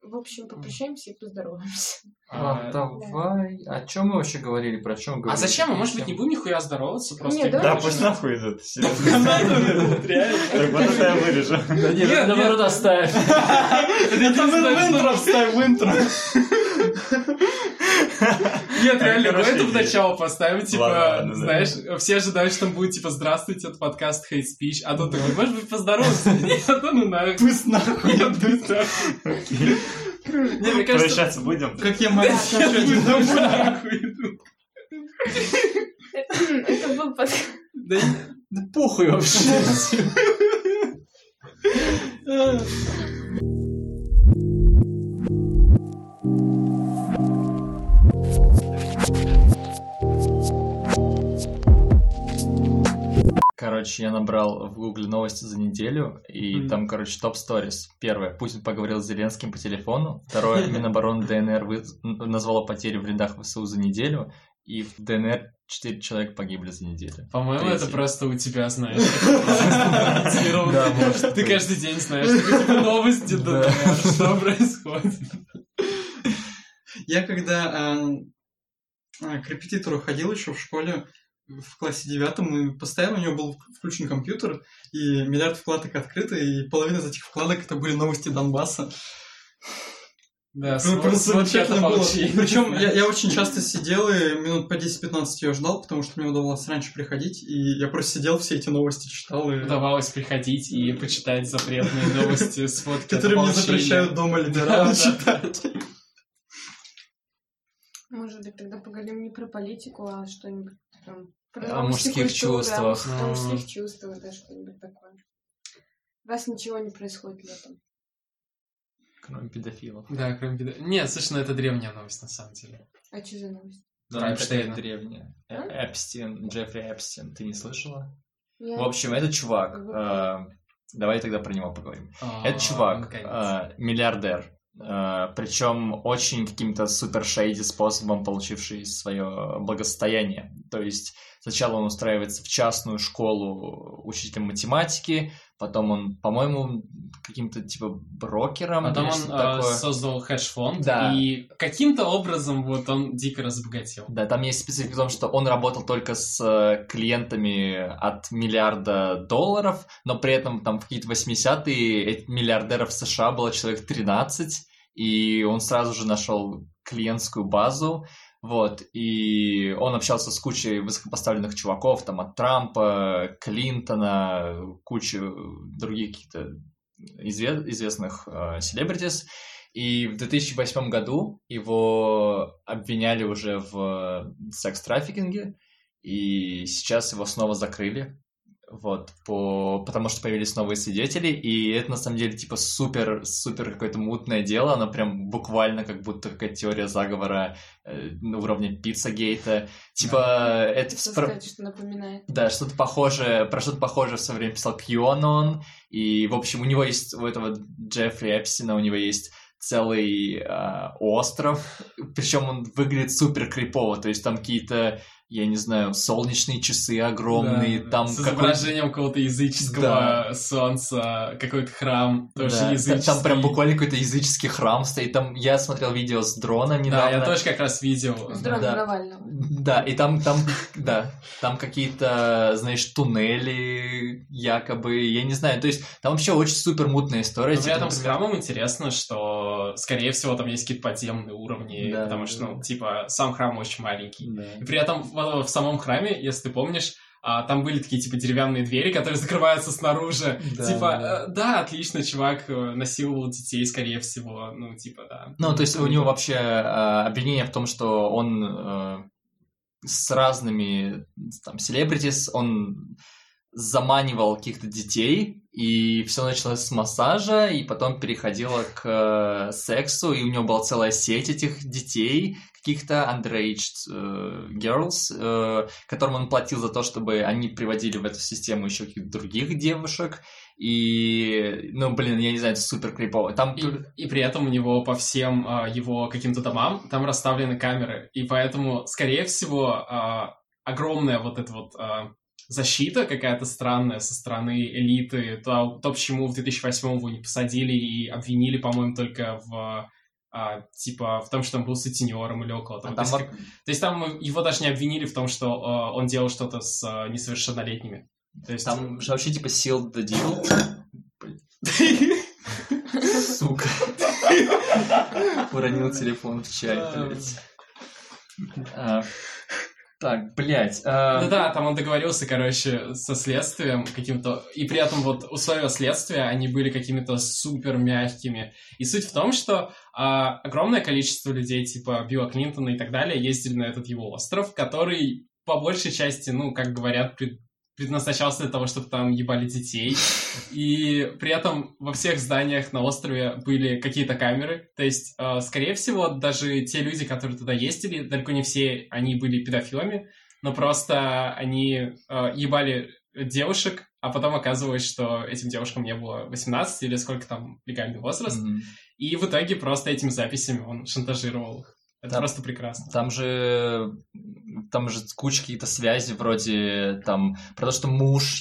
В общем, попрощаемся и поздороваемся. Давай. О чем мы вообще говорили? Про чем мы говорили? А зачем? Мы, может быть, не будем нихуя здороваться? Просто Нет, Да, пусть нахуй идут. Так Вот это я вырежу. Нет, наоборот, оставь. Это мы в интро вставим, в интро. Нет, реально, мы это в начало поставим, типа, знаешь, все ожидают, что там будет, типа, здравствуйте, это подкаст Hate Speech, а тут такой, может быть, поздороваться? Нет, ну нахуй. Пусть нахуй. Нет, пусть нахуй. Не, мне кажется, Прощаться будем? как я могу пусть нахуй идут. Это был подкаст. Да похуй вообще. Короче, я набрал в Гугле новости за неделю, и там, короче, топ-сторис. Первое. Путин поговорил с Зеленским по телефону. Второе. Минобороны ДНР назвала потери в рядах ВСУ за неделю. И в ДНР 4 человека погибли за неделю. По-моему, это просто у тебя, знаешь. Да, может. Ты каждый день знаешь, типа новости, да, что происходит. Я когда к репетитору ходил еще в школе, в классе 9, и постоянно у него был включен компьютер, и миллиард вкладок открыто, и половина из этих вкладок это были новости Донбасса. Да, Просто замечательно было. получи. Причем я очень часто сидел и минут по 10-15 ее ждал, потому что мне удавалось раньше приходить, и я просто сидел, все эти новости читал. И... Удавалось приходить и почитать запретные новости, сводки от которые мне ополчения. запрещают дома либералы читать. Может быть, тогда поговорим не про политику, а что-нибудь там... О мужских чувствах. О мужских чувствах, да, что-нибудь такое. У вас ничего не происходит летом. Кроме педофилов. Да, кроме Нет, слушай, ну это древняя новость, на самом деле. А что за новость? Да, Эпштейна. это древняя. Эпстин, Джеффри Эпстин. Ты не слышала? Я... В общем, этот чувак... давай тогда про него поговорим. Этот чувак миллиардер. Причем очень каким-то супер шейди способом получивший свое благосостояние. То есть сначала он устраивается в частную школу учителем математики, потом он, по-моему, каким-то типа брокером. Потом он создал хедж-фонд, да. И каким-то образом вот он дико разбогател. Да, там есть специфика в том, что он работал только с клиентами от $1 миллиард, но при этом там в какие-то 80-е миллиардеров США было человек 13, и он сразу же нашел клиентскую базу. Вот, и он общался с кучей высокопоставленных чуваков, там, от Трампа, Клинтона, кучи других каких-то известных селебритис. И в 2008 году его обвиняли уже в секс-трафикинге, и сейчас его снова закрыли. Вот, потому что появились новые свидетели, и это на самом деле типа супер какое-то мутное дело, оно прям буквально как будто какая-то теория заговора на уровне Пиццагейта. Типа да. это... Сказать, что напоминает. Да, что-то похожее в свое время писал QAnon, и в общем у него есть, у этого Джеффри Эпстина, у него есть целый остров, причем он выглядит супер крипово, то есть там какие-то, я не знаю, солнечные часы огромные, да, там с изображением какого-то языческого солнца, какой-то храм, тоже языческий. Там прям буквально какой-то языческий храм стоит, там я смотрел видео с дроном недавно. Да, я тоже как раз видел. С дроном Навального. Да, и там какие-то, знаешь, туннели якобы, я не знаю, то есть там вообще очень супер мутная история. Но при этом с храмом интересно, что, скорее всего, там есть какие-то подземные уровни, да, потому что, ну, типа, сам храм очень маленький. Да. И при этом в самом храме, если ты помнишь, там были такие, типа, деревянные двери, которые закрываются снаружи. Да, типа, да, отлично, чувак насиловал детей, скорее всего, ну, типа, да. Ну, то есть у него вообще обвинение в том, что он с разными, там, селебритис, он заманивал каких-то детей, и все началось с массажа, и потом переходило к сексу, и у него была целая сеть этих детей, каких-то underaged girls, которым он платил за то, чтобы они приводили в эту систему еще каких-то других девушек, и, ну, блин, я не знаю, это супер крипово. Там... И при этом у него по всем его каким-то домам там расставлены камеры, и поэтому, скорее всего, огромная вот эта вот... защита какая-то странная со стороны элиты, то почему в 2008 его не посадили и обвинили, по-моему, только в том, что он был сутенером или около того. То есть там его даже не обвинили в том, что он делал что-то с несовершеннолетними. То есть... Там же вообще типа sealed the deal. Сука. Уронил телефон в чай, блядь. Так, блядь. Ну да, там он договорился, короче, со следствием каким-то, и при этом вот условия следствия, они были какими-то супер мягкими. И суть в том, что огромное количество людей, типа Билла Клинтона и так далее, ездили на этот его остров, который по большей части, ну, как говорят, предназначался для того, чтобы там ебали детей. И при этом во всех зданиях на острове были какие-то камеры. То есть, скорее всего, даже те люди, которые туда ездили, далеко не все они были педофилами, но просто они ебали девушек, а потом оказывалось, что этим девушкам не было 18 или сколько там легальный возраст. Mm-hmm. И в итоге просто этими записями он шантажировал их. Это просто прекрасно. Там же куча каких-то связей вроде там про то, что муж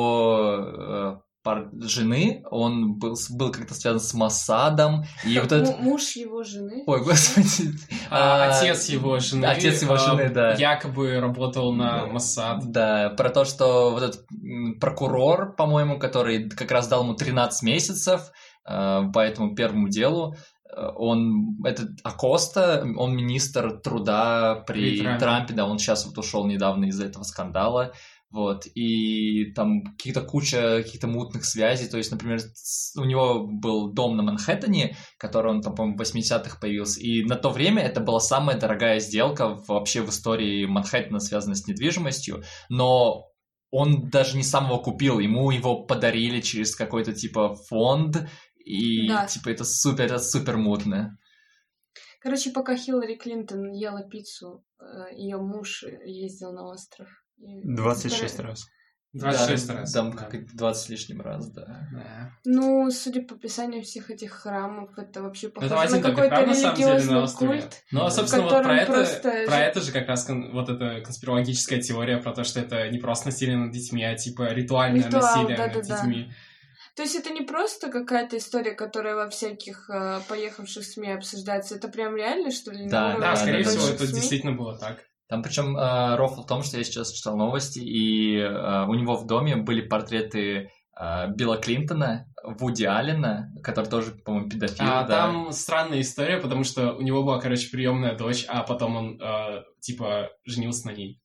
его жены, он был как-то связан с Моссадом. И вот этот... Муж его жены? Ой, господи. Отец его жены. Отец его жены, да. Якобы работал на Моссад. Да, про то, что вот этот прокурор, по-моему, который как раз дал ему 13 месяцев по этому первому делу, этот Акоста, он министр труда при Трампе, да, он сейчас вот ушел недавно из-за этого скандала, вот, и там куча каких-то мутных связей, то есть, например, у него был дом на Манхэттене, который он там, по-моему, в 80-х появился, и на то время это была самая дорогая сделка вообще в истории Манхэттена, связанная с недвижимостью, но он даже не сам его купил, ему его подарили через какой-то типа фонд. И, да. Типа, это супер мутно. Короче, пока Хиллари Клинтон ела пиццу, ее муж ездил на остров. 26 раз. 26 раз. Там как 20 с лишним раз, да. Ну, судя по описанию всех этих храмов, это вообще похоже на какой-то религиозный культ. Ну, собственно, вот про это же как раз вот эта конспирологическая теория про то, что это не просто насилие над детьми, а типа ритуальное насилие над детьми. То есть это не просто какая-то история, которая во всяких поехавших СМИ обсуждается, это прям реально, что ли? Да, скорее всего, это действительно было так. Там причем рофл в том, что я сейчас читал новости, и у него в доме были портреты Билла Клинтона, Вуди Аллена, который тоже, по-моему, педофил. Да. Там странная история, потому что у него была, короче, приемная дочь, а потом он, типа, женился на ней.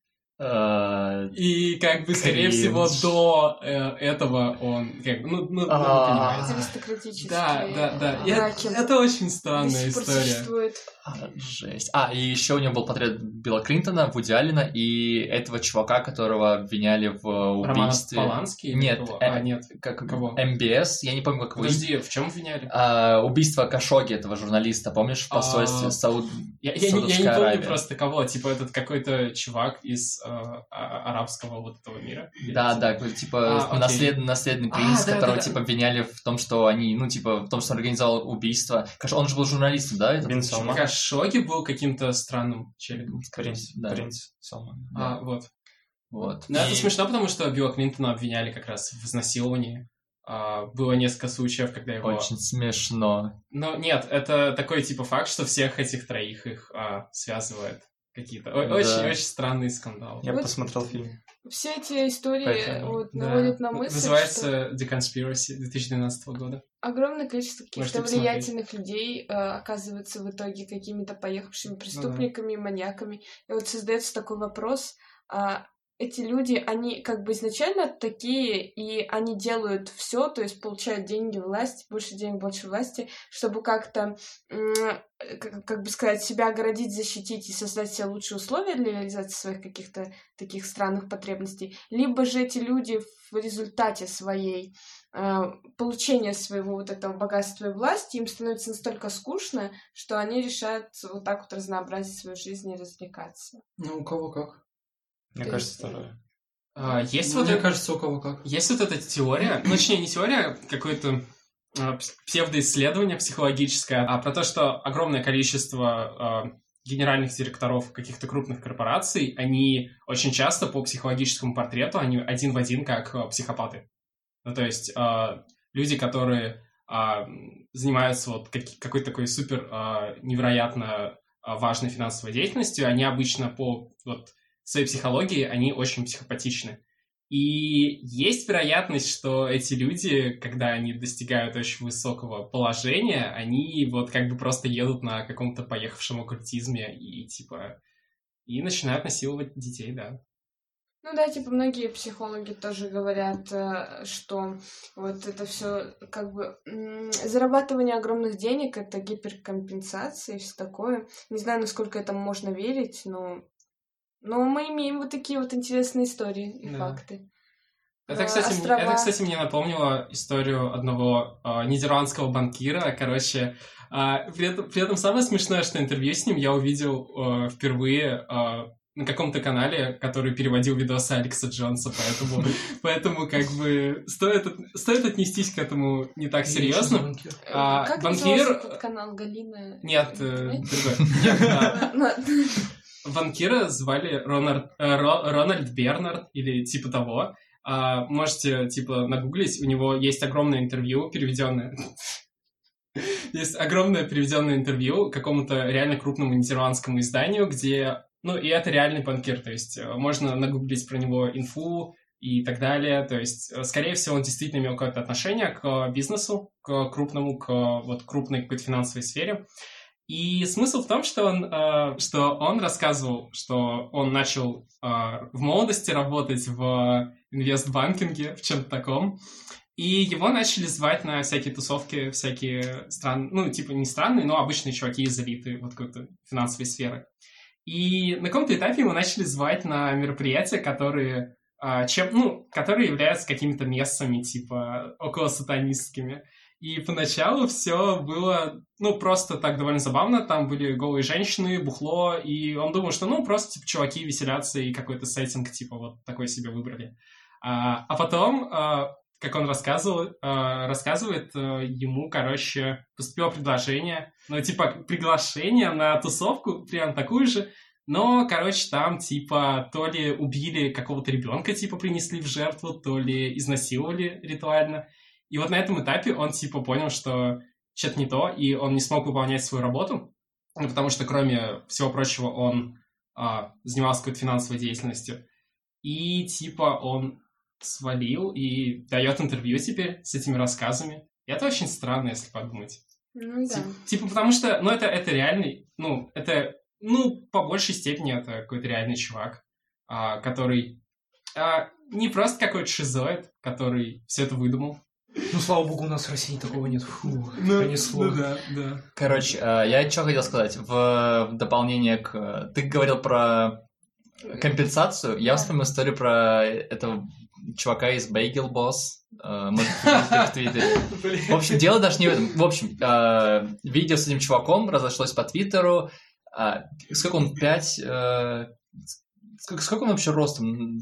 И как бы, скорее всего, до этого он, как бы, ну понимаете. Аристократический. Да. Это очень странная история. Жесть. И еще у него был портрет Билла Клинтона, Вуди Аллена и этого чувака, которого обвиняли в убийстве. Роман Поланский? Нет, нет. Кого? МБС, я не помню, как его. Подожди, в чем обвиняли? Убийство Кашоги, этого журналиста, помнишь, в посольстве Я не помню просто кого, типа этот какой-то чувак из арабского вот этого мира. Да, типа наследный принц, которого типа обвиняли в том, что они, в том, что он организовал убийство. Он же был журналистом, да? Бин Салман. Кашоги был каким-то странным челиком. Принц Салман. Вот. Вот. Но это смешно, потому что Билла Клинтона обвиняли как раз в изнасиловании. Было несколько случаев, когда его... Очень смешно. Но нет, это такой типа факт, что всех этих троих их связывает какие-то очень странные скандалы. Я посмотрел фильм. Все эти истории наводят на мысль, называется The Conspiracy 2012 года. Огромное количество каких-то влиятельных людей оказываются в итоге какими-то поехавшими преступниками, маньяками. И вот создается такой вопрос... Эти люди, они как бы изначально такие, и они делают все, то есть получают деньги, власть, больше денег, больше власти, чтобы как-то, как бы сказать, себя оградить, защитить и создать себе лучшие условия для реализации своих каких-то таких странных потребностей. Либо же эти люди в результате своей получения своего вот этого богатства и власти, им становится настолько скучно, что они решают вот так вот разнообразить свою жизнь и развлекаться. Ну, у кого как? Мне кажется, второе. Мне кажется, у кого как. Есть вот эта теория, точнее, не теория, какое-то псевдоисследование психологическое, а про то, что огромное количество генеральных директоров каких-то крупных корпораций, они очень часто по психологическому портрету, они один в один как психопаты. Ну, то есть люди, которые занимаются вот какой-то такой супер невероятно важной финансовой деятельностью, они обычно по вот своей психологии, они очень психопатичны. И есть вероятность, что эти люди, когда они достигают очень высокого положения, они вот как бы просто едут на каком-то поехавшем оккультизме и типа и начинают насиловать детей, да. Ну да, типа многие психологи тоже говорят, что вот это все как бы зарабатывание огромных денег, это гиперкомпенсация и все такое. Не знаю, насколько этому можно верить, но мы имеем вот такие вот интересные истории и факты. Это, кстати, мне напомнило историю одного нидерландского банкира. Короче, при этом самое смешное, что интервью с ним я увидел впервые на каком-то канале, который переводил видосы Алекса Джонса, поэтому как бы стоит отнестись к этому не так серьезно. Как назывался этот канал? Галина? Нет, другой. Банкира звали Рональд Бернард или типа того. Можете типа нагуглить, у него есть огромное интервью переведенное. Есть огромное переведенное интервью какому-то реально крупному нидерландскому изданию, где... Ну, и это реальный банкир, то есть можно нагуглить про него инфу и так далее. То есть, скорее всего, он действительно имел какое-то отношение к бизнесу, к крупному, к вот крупной какой-то финансовой сфере. И смысл в том, что он рассказывал, что он начал в молодости работать в инвестбанкинге, в чем-то таком, и его начали звать на всякие тусовки, всякие странные, ну, типа не странные, но обычные чуваки из элиты вот какой-то финансовой сферы. И на каком-то этапе его начали звать на мероприятия, которые являются какими-то мессами, типа около сатанистскими. И поначалу все было, просто так довольно забавно. Там были голые женщины, бухло, и он думал, что, просто, типа, чуваки веселятся, и какой-то сеттинг, типа, вот такой себе выбрали. А потом, как он рассказывает, ему, короче, поступило предложение, приглашение на тусовку, прям такую же, но, короче, там, типа, то ли убили какого-то ребенка, типа, принесли в жертву, то ли изнасиловали ритуально. И вот на этом этапе он, типа, понял, что что-то не то, и он не смог выполнять свою работу, потому что, кроме всего прочего, он занимался какой-то финансовой деятельностью. И, типа, он свалил и дает интервью теперь с этими рассказами. И это очень странно, если подумать. Ну да. Типа, потому что, это реальный, по большей степени это какой-то реальный чувак, который не просто какой-то шизоид, который все это выдумал. Слава богу, у нас в России такого нет. Понесло. Да. Короче, я что хотел сказать. В дополнение к... Ты говорил про компенсацию. Я вспомнил историю про этого чувака из Bagel Boss. В Твиттере. В общем, дело даже не в этом. В общем, видео с этим чуваком разошлось по Твиттеру. Сколько он? 5... Сколько он вообще ростом?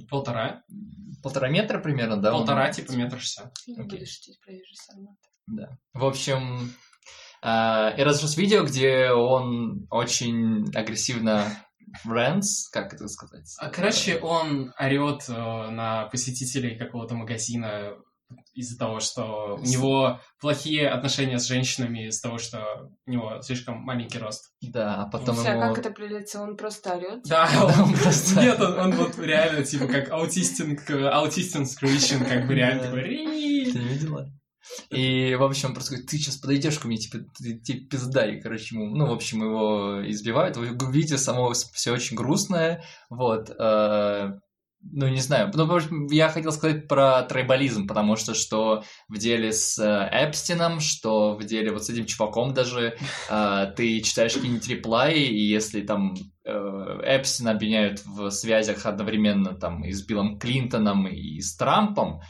1,5 метра примерно, да? 1,5, типа 1,60 м. Не буду шутить про формат. Да. В общем, и разошлось видео, где он очень агрессивно rants, как это сказать? Короче, он орёт на посетителей какого-то магазина из-за того, что у него плохие отношения с женщинами, из-за того, что у него слишком маленький рост. Да, а потом ему... как это прилится? Он просто орёт? Да, Нет, он вот реально, типа, как аутистинг скричен, как бы реально такой... Ты не видела? И, в общем, просто говорит, ты сейчас подойдешь ко мне, типа, ты пизда, и, короче, ему, в общем, его избивают. Видео само все очень грустное, вот, не знаю. В общем, я хотел сказать про трайбализм, потому что в деле с Эпстином, что в деле вот с этим чуваком даже ты читаешь какие-нибудь реплаи, и если там Эпстина обвиняют в связях одновременно там и с Биллом Клинтоном, и с Трампом,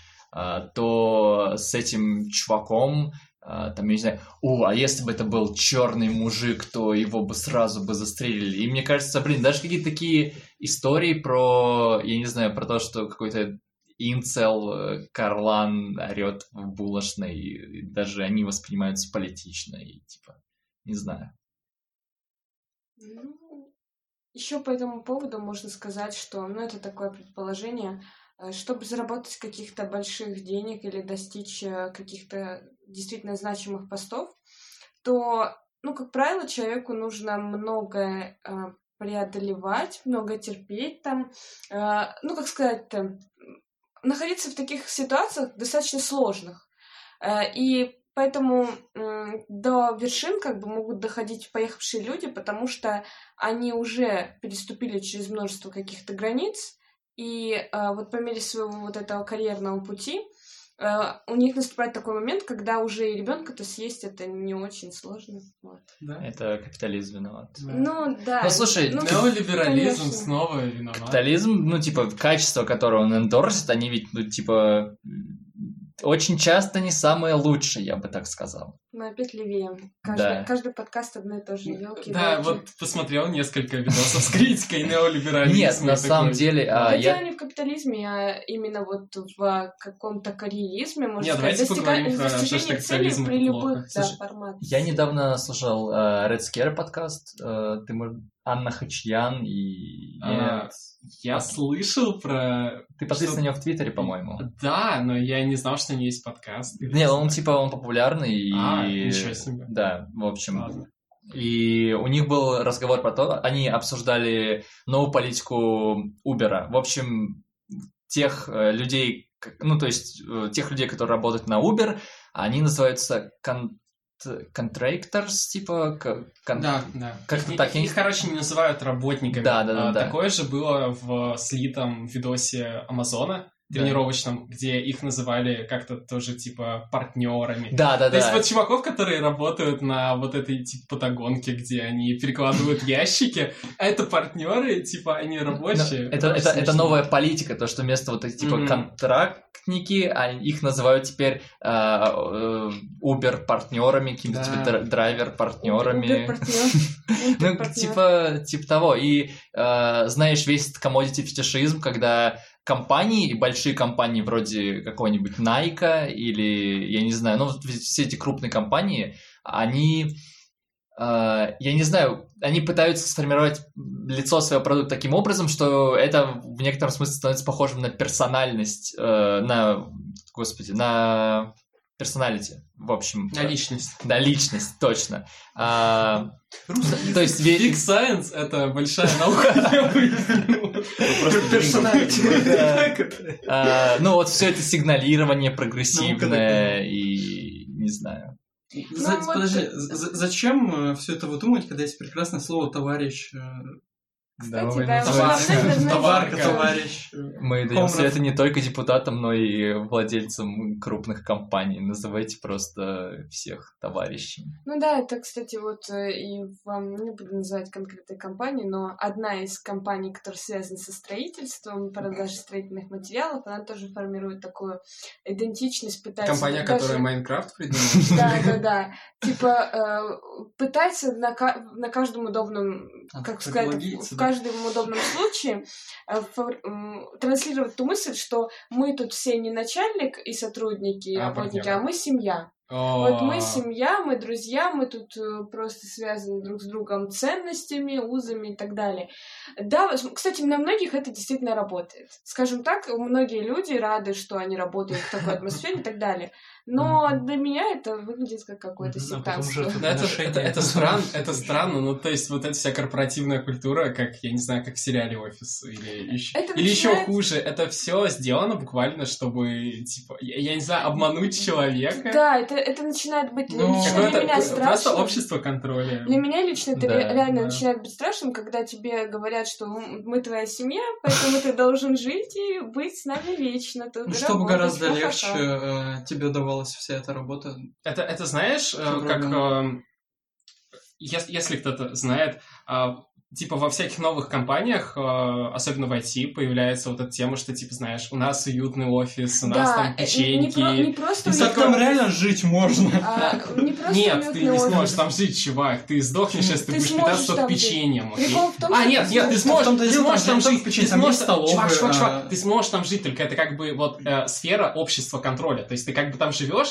то с этим чуваком там, я не знаю, а если бы это был черный мужик, то его бы сразу бы застрелили. И мне кажется, даже какие-то такие истории про, я не знаю, про то, что какой-то инцел Карлан орет в булочной, и даже они воспринимаются политично, и типа, не знаю. Еще по этому поводу можно сказать, что, это такое предположение, чтобы заработать каких-то больших денег или достичь каких-то действительно значимых постов, то, как правило, человеку нужно многое преодолевать, много терпеть там, находиться в таких ситуациях достаточно сложных. И поэтому до вершин могут доходить поехавшие люди, потому что они уже переступили через множество каких-то границ, и по мере своего этого карьерного пути у них наступает такой момент, когда уже и ребенка-то съесть это не очень сложно. Вот. Да? Это капитализм виноват. Да. Да. Слушай, неолиберализм конечно. Снова виноват. Капитализм, качество, которое он эндорсит, они ведь, очень часто не самые лучшие, я бы так сказал. Мы опять левеем. Каждый подкаст одно и то же. Да, посмотрел несколько видосов с критикой неолиберализма. Нет, на самом деле... Дело не в капитализме, а именно в каком-то карьеризме, можно сказать. Давайте поговорим про то, что капитализм при любых форматах. Я недавно слушал Red Scare подкаст. Анна Хачьян и... Я слышал про... Ты подписан на него в Твиттере, по-моему. Да, но я не знал, что у него есть подкаст. Не, он популярный. Ничего себе. Да, в общем. Ладно. И у них был разговор про то, они обсуждали новую политику Uber. В общем, тех людей, тех людей, которые работают на Uber, они называются contractors, Да. Как-то так. Их, не называют работниками. Да. Такое же было в слитом видосе Амазона тренировочном, где их называли как-то тоже, партнерами. Да. То есть чуваков, которые работают на этой, патагонке, где они перекладывают ящики, а это партнеры, они рабочие. Это новая политика, то, что вместо контрактники, их называют теперь Uber-партнерами, какими-то драйвер-партнерами. Типа того. И знаешь, весь этот commodity-фетишизм, когда компании, большие компании вроде какого-нибудь Nike или, я не знаю, все эти крупные компании, они, я не знаю, они пытаются сформировать лицо своего продукта таким образом, что это в некотором смысле становится похожим на персональность, на персоналити, в общем. На личность. Да, личность, точно. То есть... Big Science — это большая наука. Персоналити. Все это сигналирование прогрессивное и не знаю. Подожди, зачем все это выдумывать, когда есть прекрасное слово «товарищ»? Кстати, товарищ. Мы даем советы не только депутатам, но и владельцам крупных компаний. Называйте просто всех товарищами. Это, кстати, и вам не буду называть конкретные компании, но одна из компаний, которая связана со строительством, продажей строительных материалов, она тоже формирует такую идентичность, пытается... Компания, которая Майнкрафт придумала? Да. Пытается на каждом удобном, как сказать, в каждом удобном случае транслировать ту мысль, что мы тут все не начальник и сотрудники, и работники, а мы семья. Мы семья, мы друзья, мы тут просто связаны друг с другом ценностями, узами и так далее. Да, кстати, на многих это действительно работает. Скажем так, многие люди рады, что они работают в такой атмосфере и так далее. Но для меня это выглядит как какое-то сектантство. Это странно, то есть эта вся корпоративная культура, как, я не знаю, как в сериале «Офис» или еще хуже, это все сделано буквально, чтобы, я не знаю, обмануть человека. Да, это начинает быть для меня страшным. Просто общество контроля. Для меня лично это реально начинает быть страшным, когда тебе говорят, что мы твоя семья, поэтому ты должен жить и быть с нами вечно. Чтобы гораздо легче тебе давалось вся эта работа. Это знаешь, как если кто-то знает, во всяких новых компаниях, особенно в IT, появляется эта тема, что, знаешь, у нас уютный офис, у нас там печеньки. Не просто так там реально жить можно. Нет, ты не сможешь там жить, чувак. Ты сдохнешь, если ты будешь питаться только печеньем. Нет, ты сможешь там жить. Чувак, ты сможешь там жить, только это сфера общества контроля. То есть ты там живешь,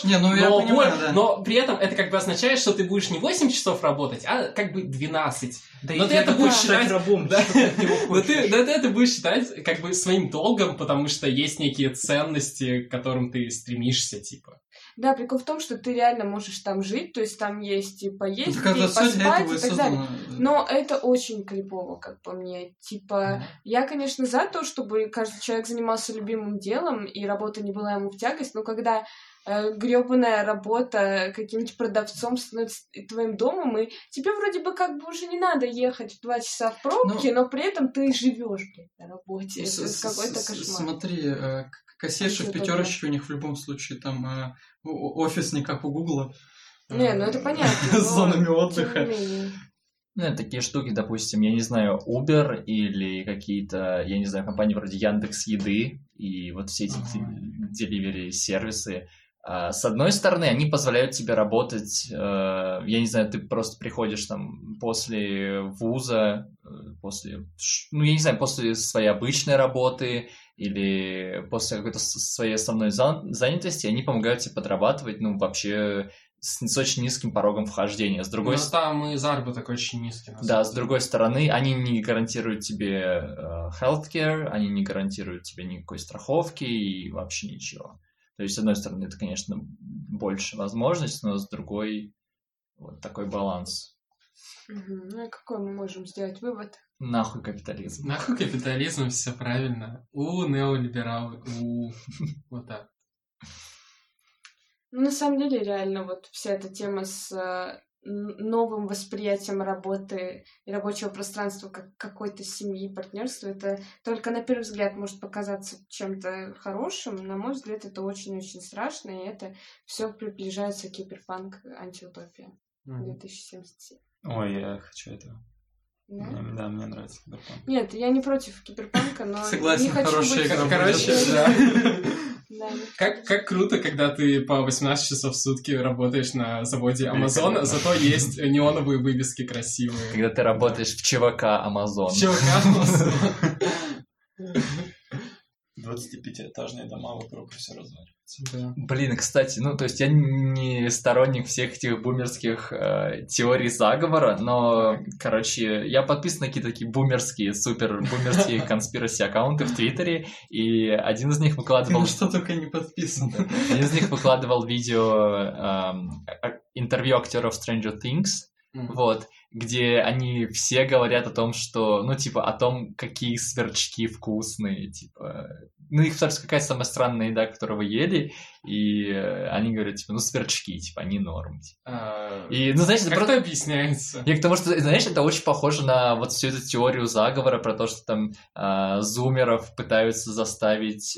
но при этом это означает, что ты будешь не 8 часов работать, а 12. Но ты это будешь будешь считать рабом, да, ты будешь считать как бы своим долгом, потому что есть некие ценности, к которым ты стремишься, типа. Да, прикол в том, что ты реально можешь там жить, то есть там есть и поесть, и поспать, и так далее. Но это очень крипово, как по мне. Типа, я, конечно, за то, чтобы каждый человек занимался любимым делом, и работа не была ему в тягость, но когда грёбаная работа каким-нибудь продавцом становится твоим домом, и тебе вроде бы как бы уже не надо ехать в 2 часа в пробке, но при этом ты живешь, блядь, на работе. Это какой-то кошмар. Смотри, кассирши в пятерочке у них в любом случае там офис не как у Гугла. Не, ну это понятно. С зонами отдыха. Ну, такие штуки, допустим, я не знаю, Uber или какие-то, я не знаю, компании вроде Яндекс.Еды и вот все эти деливери-сервисы. С одной стороны, они позволяют тебе работать, я не знаю, ты просто приходишь там после вуза, после своей обычной работы или после какой-то своей основной занятости, они помогают тебе подрабатывать, ну, вообще с очень низким порогом вхождения. С другой там и заработок очень низкий. Да, с другой стороны, они не гарантируют тебе healthcare, они не гарантируют тебе никакой страховки и вообще ничего. То есть, с одной стороны, это, конечно, больше возможностей, но с другой вот такой баланс. Ну и какой мы можем сделать вывод? Нахуй капитализм. Нахуй капитализм, все правильно. Неолибералы, вот так. Ну, на самом деле, реально, вот вся эта тема с новым восприятием работы и рабочего пространства как какой-то семьи, партнерства, это только на первый взгляд может показаться чем-то хорошим. На мой взгляд, это очень-очень страшно, и это все приближается к киберпанк антиутопия 2077. Ой, я хочу этого. Да? Да, мне нравится киберпанк. Нет, я не против киберпанка, но согласен, не хочу хорошая быть... игра. Короче, да. Да. Как круто, когда ты по 18 часов в сутки работаешь на заводе Амазона, зато есть неоновые вывески красивые. Когда ты работаешь в ЧВК Амазон. В ЧВК Амазон. 25-этажные дома вокруг все разваливаются. Да. Блин, кстати, ну, то есть я не сторонник всех этих бумерских теорий заговора, но, короче, я подписан на какие-то такие супер-бумерские конспираси-аккаунты в Твиттере, и один из них выкладывал... Ты на что только не подписан. Один из них выкладывал видео интервью актеров Stranger Things, вот, где они все говорят о том, что, ну, типа, о том, какие сверчки вкусные, типа... Ну, их, собственно, какая самая странная еда, которую вы ели, и они говорят, типа, ну, сверчки, типа, они норм. Типа. И, ну, знаешь, как это объясняется? И к тому, что, знаешь, это очень похоже на вот всю эту теорию заговора про то, что там зумеров пытаются заставить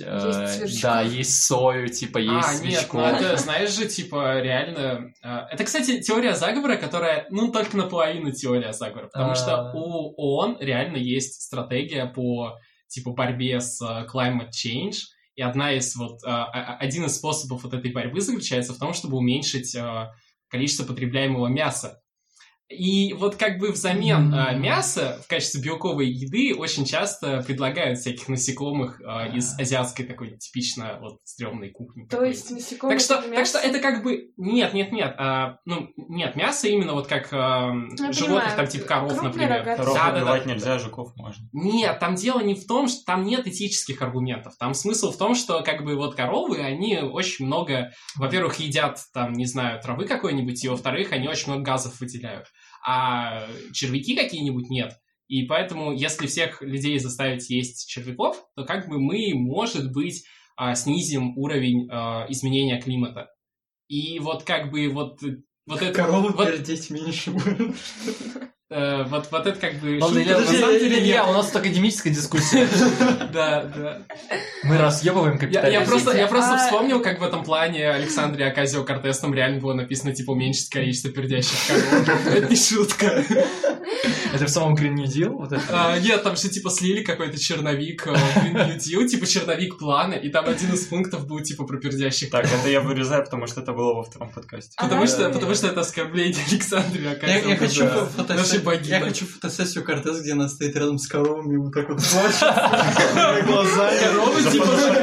есть сою, типа, есть свечку. Нет, это, знаешь же, типа, реально... Это, кстати, теория заговора, которая, ну, только наполовину теория заговора, потому что у ООН реально есть стратегия по, типа, борьбе с climate change, и один из способов вот этой борьбы заключается в том, чтобы уменьшить количество потребляемого мяса. И вот как бы взамен мяса в качестве белковой еды очень часто предлагают всяких насекомых из азиатской такой типично вот стрёмной кухни. То есть насекомые так что это как бы... Нет. Нет, мясо именно вот как животных, там типа коров, например. Коров убивать нельзя, жуков можно. Нет, там дело не в том, что там нет этических аргументов. Там смысл в том, что как бы вот коровы, они очень много, во-первых, едят там, не знаю, травы какой-нибудь, и во-вторых, они очень много газов выделяют. А червяки какие-нибудь нет. И поэтому, если всех людей заставить есть червяков, то как бы мы, может быть, снизим уровень изменения климата. И вот как бы вот это... Корову пердеть меньше будет. Вот это как бы... Ладно, на самом деле, Илья, у нас тут академическая дискуссия. Да. Мы разъебываем капитализм. Я просто вспомнил, как в этом плане Александре Окасио-Кортес там реально было написано, типа, уменьшить количество пердящих коров. Это не шутка. Это в самом Green New Deal? Вот это? Нет, там же, типа, слили какой-то черновик Green New Deal, типа, черновик плана, и там один из пунктов был, типа, про пердящих коров. Так, это я вырезаю, потому что это было во втором подкасте. Потому что это оскорбление Александре Окасио-Кортес. Я хочу фотосессию Кортес, где она стоит рядом с коровами и вот так вот плачет. Глазами. Коровы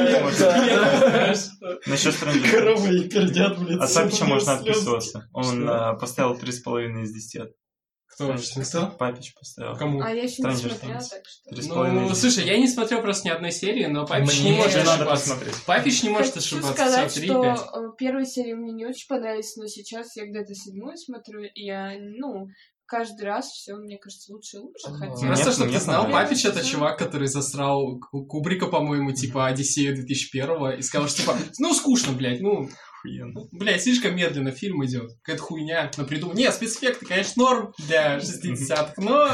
типа... Насчет Stranger. Коровы и пердят в лицо. А сам еще можно отписываться. Он поставил 3,5 из 10. Кто? Папич поставил. Кому? А я еще не смотрела, так что... Ну, слушай, я не смотрел просто ни одной серии, но Папич не Мне может надо ошибаться. посмотреть. Папич не может Хочу ошибаться. сказать, Всё, 3-5. что первые серии мне не очень понравились, но сейчас я где-то 7-ю смотрю, и я, каждый раз все, мне кажется, лучше и лучше. Хотя... Просто, чтобы ты мне знал, понравилось. Папич — это чувак, который засрал Кубрика, по-моему, типа Одиссею 2001 и сказал, что типа, скучно, блядь, Охуенно. блядь, слишком медленно фильм идет. Какая-то хуйня. Напридумал. Нет, спецэффекты, конечно, норм для 60-х, но...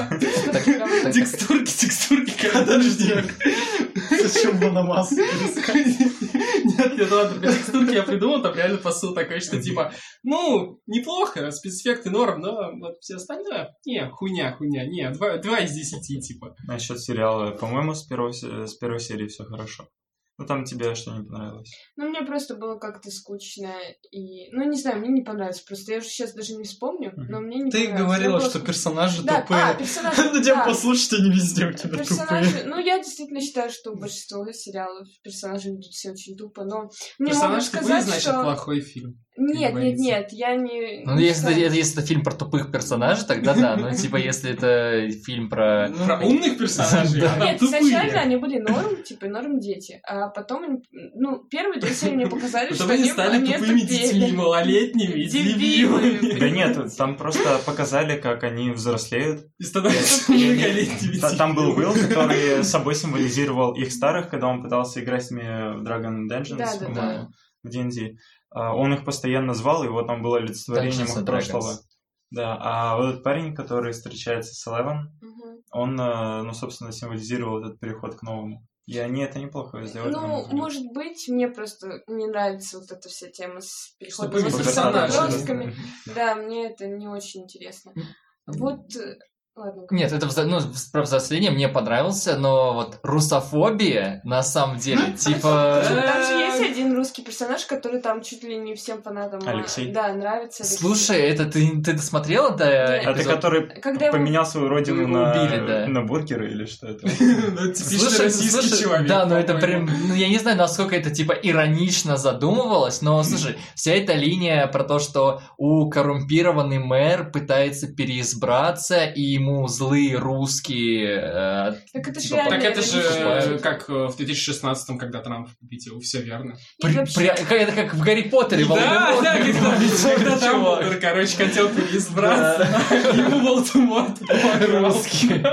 Текстурки, подожди. Зачем Мономаску искать? Нет, ладно, для текстурки я придумал, там реально посыл такой, что типа, неплохо, спецэффекты норм, но вот все остальное, хуйня, не, 2 из 10, типа. Насчет сериала, по-моему, с первой серии все хорошо. Там тебе что не понравилось? Мне просто было как-то скучно и... не знаю, мне не понравилось. Просто я уже сейчас даже не вспомню, но мне не понравилось. Ты говорила, что персонажи тупые. Персонажи, Ну, тебя послушать, они везде у тебя персонажи... тупые. Я действительно считаю, что большинство сериалов персонажи ведут все очень тупо, но... Персонаж тупые, значит, плохой фильм. Нет, я не... Если это фильм про тупых персонажей, тогда да. Но если это фильм про... Про умных персонажей, Нет, изначально они были норм дети. А потом, первые 2 серии мне показали, что они стали тупыми детьми, малолетними, дебилами. Да нет, там просто показали, как они взрослеют. И становятся многолетними. Там был Уилл, который собой символизировал их старых, когда он пытался играть с ними в Dragon Dungeons, по-моему, в D&D. Он их постоянно звал, его там было олицетворением их прошлого. Да, а вот этот парень, который встречается с Eleven, он, собственно, символизировал этот переход к новому. И они это неплохо сделали. Может быть, мне просто не нравится вот эта вся тема с переходом с подростками. Да, мне это не очень интересно. Ладно. Нет, это про взросление мне понравился, но вот русофобия на самом деле, типа... Там же есть один русский персонаж, который там чуть ли не всем фанатам... Алексей. Да, нравится. Алексей. Слушай, это ты досмотрела? Это который поменял свою родину на бургеры или что это? Типичный российский человек. Да, это прям... Я не знаю, насколько это типа иронично задумывалось, но, слушай, вся эта линия про то, что коррумпированный мэр пытается переизбраться, и ему злые русские... Так это же как в 2016-м, когда Трамп победил, все верно. Это как в Гарри Поттере. Да, когда Дамблдор, хотел переизбраться, ему Волдеморт русский.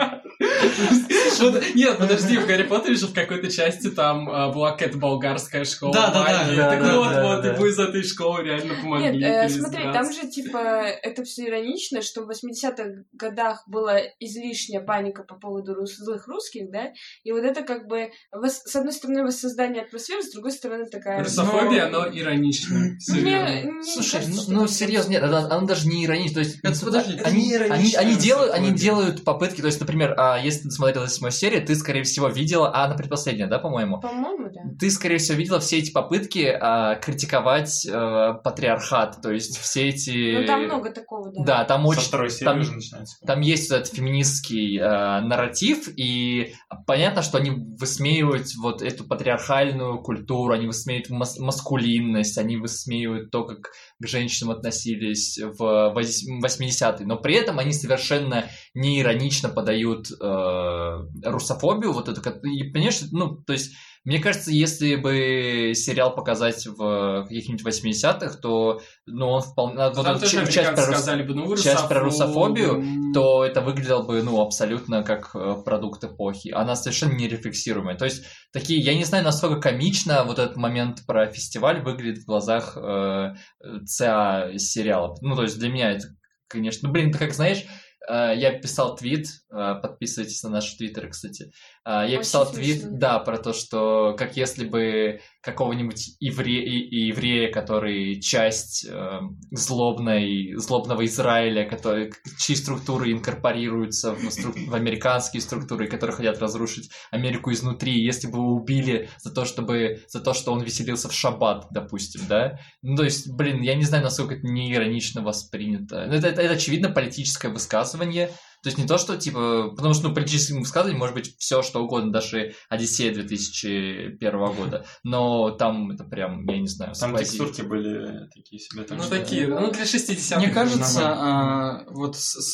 Нет, подожди, в Гарри Поттере же в какой-то части там была какая-то болгарская школа магии. Так и вы из этой школы реально помогли. Нет, смотри, там же типа это все иронично, что в 80-х годах была излишняя паника по поводу злых русских, да, и вот это как бы с одной стороны воссоздание атмосферы, с другой стороны такая... Русофобия, но иронично. Слушай, серьезно, нет, она даже не иронична. То есть, они делают попытки, то есть, например, если ты смотрела 8-ю серию, ты, скорее всего, видела, она предпоследняя, да, по-моему? По-моему, да. Ты, скорее всего, видела все эти попытки критиковать патриархат, то есть все эти... там много такого, да. Да, там очень... Со второй серии уже начинается. Там есть этот феминистский нарратив, и понятно, что они высмеивают вот эту патриархальную культуру, они высмеивают маскулинность, они высмеивают то, как к женщинам относились в 80-е, но при этом они совершенно не иронично подают русофобию, вот эту, и, понимаешь, то есть, мне кажется, если бы сериал показать в каких-нибудь 80-х, то, он вполне... Вот часть про русофобию, то это выглядело бы, абсолютно как продукт эпохи. Она совершенно нерефлексируемая. То есть, такие, я не знаю, насколько комично вот этот момент про фестиваль выглядит в глазах ЦА сериала. То есть, для меня это, конечно... это как, знаешь... Я писал твит, подписывайтесь на наши твиттеры, кстати. Я писал твит, да, про то, что как если бы какого-нибудь еврея, который часть злобного Израиля, чьи структуры инкорпорируются в американские структуры, которые хотят разрушить Америку изнутри, если бы его убили за то, что он веселился в шаббат, допустим, да? То есть, я не знаю, насколько это не иронично воспринято. Это очевидно политическое высказывание, То есть не то, что, типа... Потому что, политическим высказыванием может быть все что угодно, даже «Одиссея» 2001 года. Но там это прям, я не знаю... Там текстурки были такие себе. Такие, для 60-х. Мне кажется, вот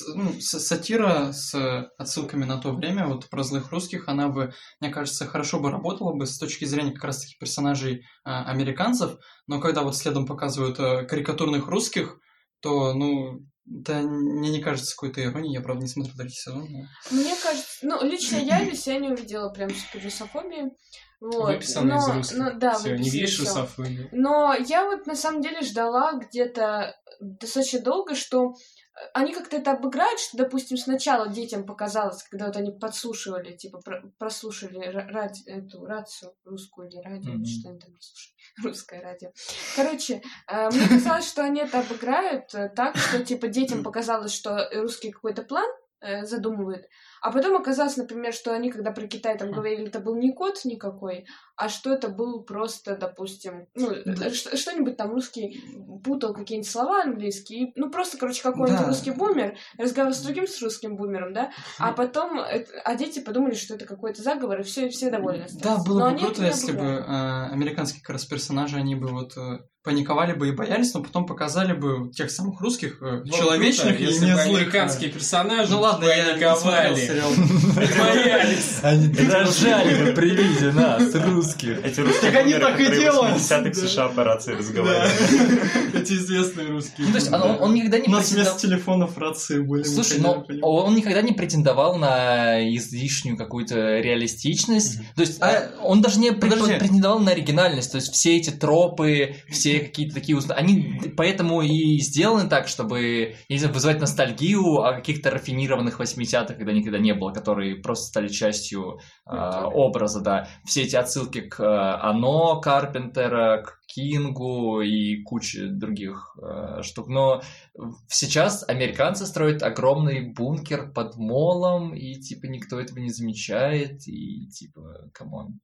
сатира с отсылками на то время, вот про злых русских, она бы, мне кажется, хорошо бы работала бы с точки зрения как раз-таки персонажей американцев, но когда вот следом показывают карикатурных русских, то, это мне не кажется какой-то иронией, я, правда, не смотрю третий сезон. Но... Мне кажется, лично я не увидела прям русофобии. Вот. Выписано из русских. Да, всё, не видишь русофобию. Но я вот на самом деле ждала где-то достаточно долго, что они как-то это обыграют, что, допустим, сначала детям показалось, когда вот они подслушивали, типа, прослушали эту рацию русскую или радио, что они там слушали, русское радио. Короче, мне казалось, что они это обыграют так, что, типа, детям показалось, что русский какой-то план задумывают, а потом оказалось, например, что они, когда про Китай там говорили, это был не код никакой, а что это был просто, допустим, что-нибудь там русский путал какие-нибудь слова английские, просто, короче, какой-нибудь русский бумер, разговаривал с русским бумером, да, а потом, дети подумали, что это какой-то заговор, и все довольны остались. Да, было бы круто, если бы американские как раз персонажи, они бы вот паниковали бы и боялись, но потом показали бы тех самых русских человечных и не злых. Американские персонажи паниковали. Боялись. Они дрожали при виде нас, русских. Эти русские так они так и делают. В 80-х США по рации разговаривали. Эти известные русские. То есть он никогда не у нас вместо телефонов рации были. Слушай, он никогда не претендовал на излишнюю какую-то реалистичность. То есть он даже не претендовал на оригинальность. То есть все эти тропы, все какие-то такие... Они поэтому и сделаны так, чтобы, не знаю, вызывать ностальгию о каких-то рафинированных 80-х, когда никогда не было, которые просто стали частью образа, да. Все эти отсылки к «Оно» Карпентера, к Кингу и куче других штук. Но сейчас американцы строят огромный бункер под молом, и, типа, никто этого не замечает, и, типа, камон.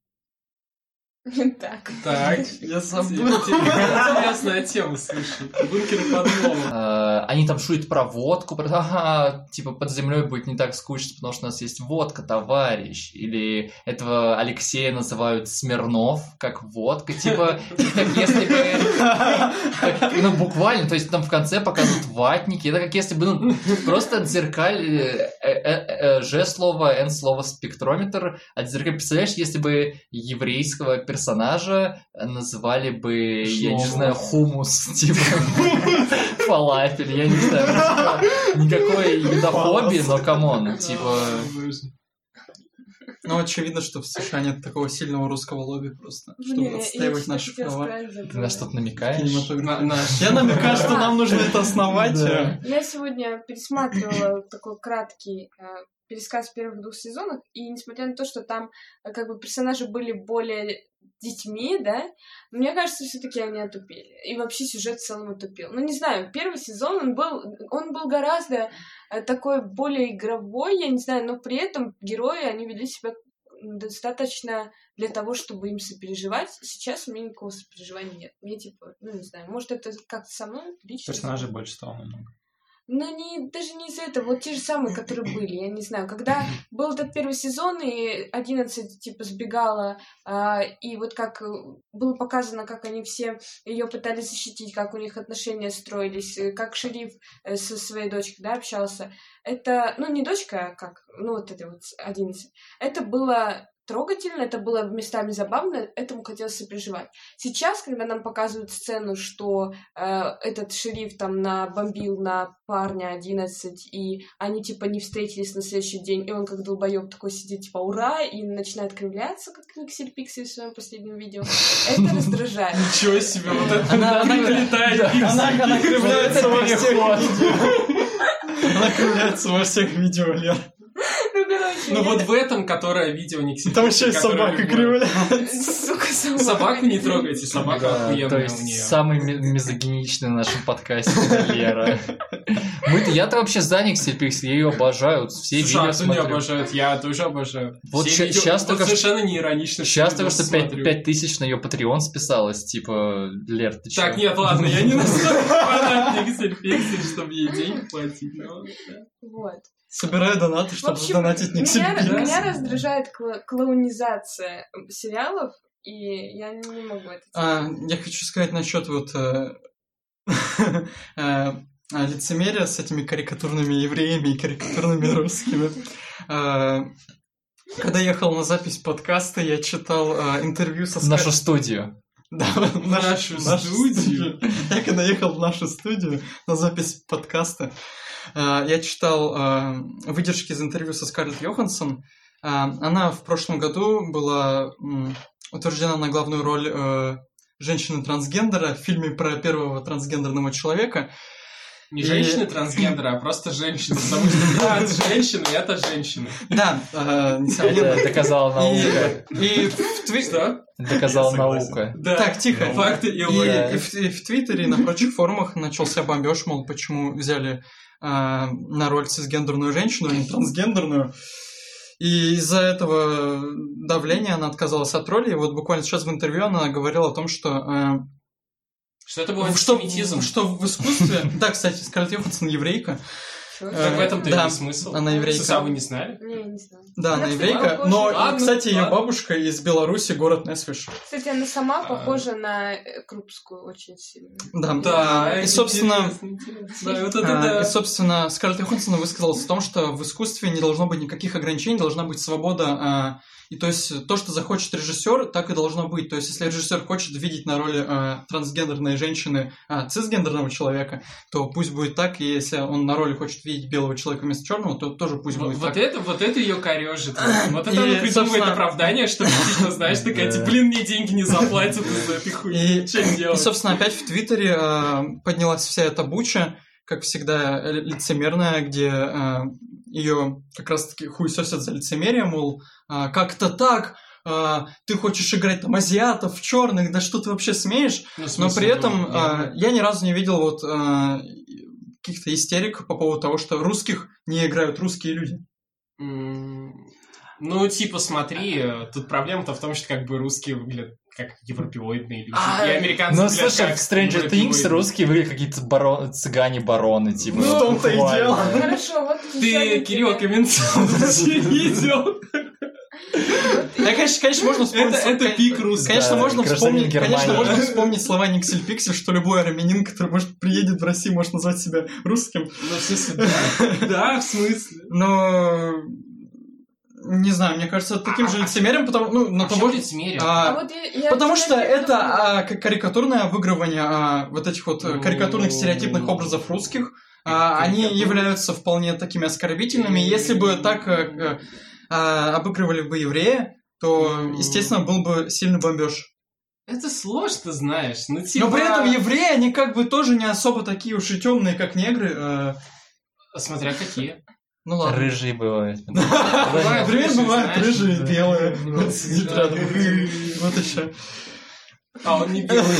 Так, я забыл. Интересная тема, слушай. Бункеры под молом. Они там шутят про водку, типа под землей будет не так скучно, потому что у нас есть водка, товарищ. Или этого Алексея называют Смирнов, как водка, типа, как если бы... буквально, то есть там в конце показывают ватники, это как если бы, просто отзеркаль Ж-слово, Н-слово спектрометр, отзеркаль, представляешь, если бы еврейского персонажа называли бы, я не знаю, хумус, типа фалафель, я не знаю, никакой юдофобии, но камон, типа... Очевидно, что в США нет такого сильного русского лобби просто, чтобы отстаивать наши права. Ты на что-то намекаешь? Я намекаю, что нам нужно это основать. Я сегодня пересматривала такой краткий пересказ первых 2 сезонов, и несмотря на то, что там как бы персонажи были более детьми, да, мне кажется, все-таки они отупели. И вообще сюжет в целом отупел. Не знаю, первый сезон, он был гораздо такой более игровой, я не знаю, но при этом герои, они вели себя достаточно для того, чтобы им сопереживать. Сейчас у меня никакого сопереживания нет. Мне типа, не знаю, может это как-то со мной лично. Персонажей больше стало намного. Даже не из-за этого. Вот те же самые, которые были, я не знаю. Когда был этот первый сезон, и 11, типа, сбегала, и вот как было показано, как они все ее пытались защитить, как у них отношения строились, как шериф со своей дочкой, да, общался. Это, не дочка, а как, вот это вот 11. Это было трогательно, это было местами забавно, этому хотелось сопереживать. Сейчас, когда нам показывают сцену, что этот шериф там набомбил на парня 11, и они типа не встретились на следующий день, и он как долбоёб такой сидит, типа ура, и начинает кривляться, как Никсель Пиксель в своем последнем видео. Это раздражает. Ничего себе, вот это она прилетает. Она кривляется во всех видео. Она кривляется во всех видео, Лер. Вот в этом, которое видео Никсель. Там еще и собака кривляется. Сука, собака. Собаку не трогайте, собака охуенная то у есть нее. самый мизогиничный в нашем подкасте Лера. Я-то вообще за Никсель Пиксель, я ее обожаю. Все видео смотрю. Кто не обожает? Я тоже обожаю. Вот сейчас только совершенно не иронично. Сейчас только что 5000 на ее Patreon списалось. Типа, Лер, ты чё? Так, нет, ладно, я не настолько фанат Никсель Пиксель, чтобы ей денег платить. Вот. Собираю донаты, чтобы задонатить не к себе. Меня раздражает клоунизация сериалов, и я не могу это делать. Я хочу сказать насчет лицемерия с этими карикатурными евреями и карикатурными русскими. Когда ехал на запись подкаста, я читал интервью со нашу студию. Да, нашу студию. Я когда ехал в нашу студию на запись подкаста, я читал выдержки из интервью со Скарлетт Йоханссон. Она в прошлом году была утверждена на главную роль женщины-трансгендера в фильме про первого трансгендерного человека. Не женщины-трансгендера, а просто женщины. Потому что от женщины — это женщины. Да, это доказала наука. Что? Доказала наука. Так, тихо. Факты и логика. И в Твиттере и на прочих форумах начался бомбеж, мол, почему взяли на роль цисгендерную женщину, а не трансгендерную. И из-за этого давления она отказалась от роли. И вот буквально сейчас в интервью она говорила о том, что это был антисемитизм. Что в искусстве... Да, кстати, Скарлетт Йоханссон еврейка. Так в этом-то и смысл. Она еврейка. А вы не знали? Не, не знала. Да, она еврейка. Но, кстати, ее бабушка из Беларуси, город Несвиш. Кстати, она сама похожа на Крупскую очень сильно. Да. И, собственно, Скарлетт Йоханссон высказалась о том, что в искусстве не должно быть никаких ограничений, должна быть свобода. И то есть то, что захочет режиссер, так и должно быть. То есть если режиссер хочет видеть на роли трансгендерной женщины цисгендерного человека, то пусть будет так. И если он на роли хочет видеть белого человека вместо черного, то тоже пусть будет так. Вот это ее корежит. Вот это она придумывает оправдание, что действительно, знаешь, такая, мне деньги не заплатят из-за этой хуйни. Что делать? И, собственно, опять в Твиттере поднялась вся эта буча, как всегда, лицемерная, где ее как раз-таки хуесосят за лицемерие, мол, как это так? Ты хочешь играть там азиатов, черных, да что ты вообще смеешь? Но при этом я ни разу не видел вот каких-то истерик по поводу того, что русских не играют русские люди. Ну, типа, смотри, тут проблема-то в том, что как бы русские выглядят как европеоидные люди. И американцы выглядят как... Ну, слушай, в Stranger Things русские выглядят какие-то цыгане-бароны, типа. Ну, в том-то и дело. Хорошо, вот... Ты, Кирилл, комментарий видел? Да, конечно, можно вспомнить... Это пик русский. Конечно, можно вспомнить слова Никсель Пиксель, что любой армянин, который, может, приедет в Россию, может назвать себя русским. Ну, в смысле, да, в смысле. Но... Не знаю, мне кажется, таким же лицемерием, потому что это карикатурное обыгрывание вот этих вот карикатурных стереотипных образов русских. Они являются вполне такими оскорбительными. Если бы так обыгрывали бы еврея, то, естественно, был бы сильный бомбеж. Это сложно, знаешь. Но при этом евреи, они как бы тоже не особо такие уж и темные, как негры. Смотря какие. Ну ладно. Рыжие бывают. Например, бывают рыжие, белые. Вот сидит рядом. Вот еще. А он не белый.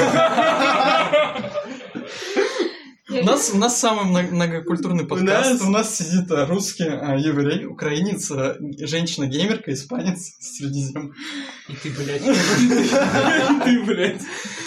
У нас самый многокультурный подкаст. У нас сидит русский, еврей, украинец, женщина-геймерка, испанец, Средизем. И ты, блядь. И ты, блядь.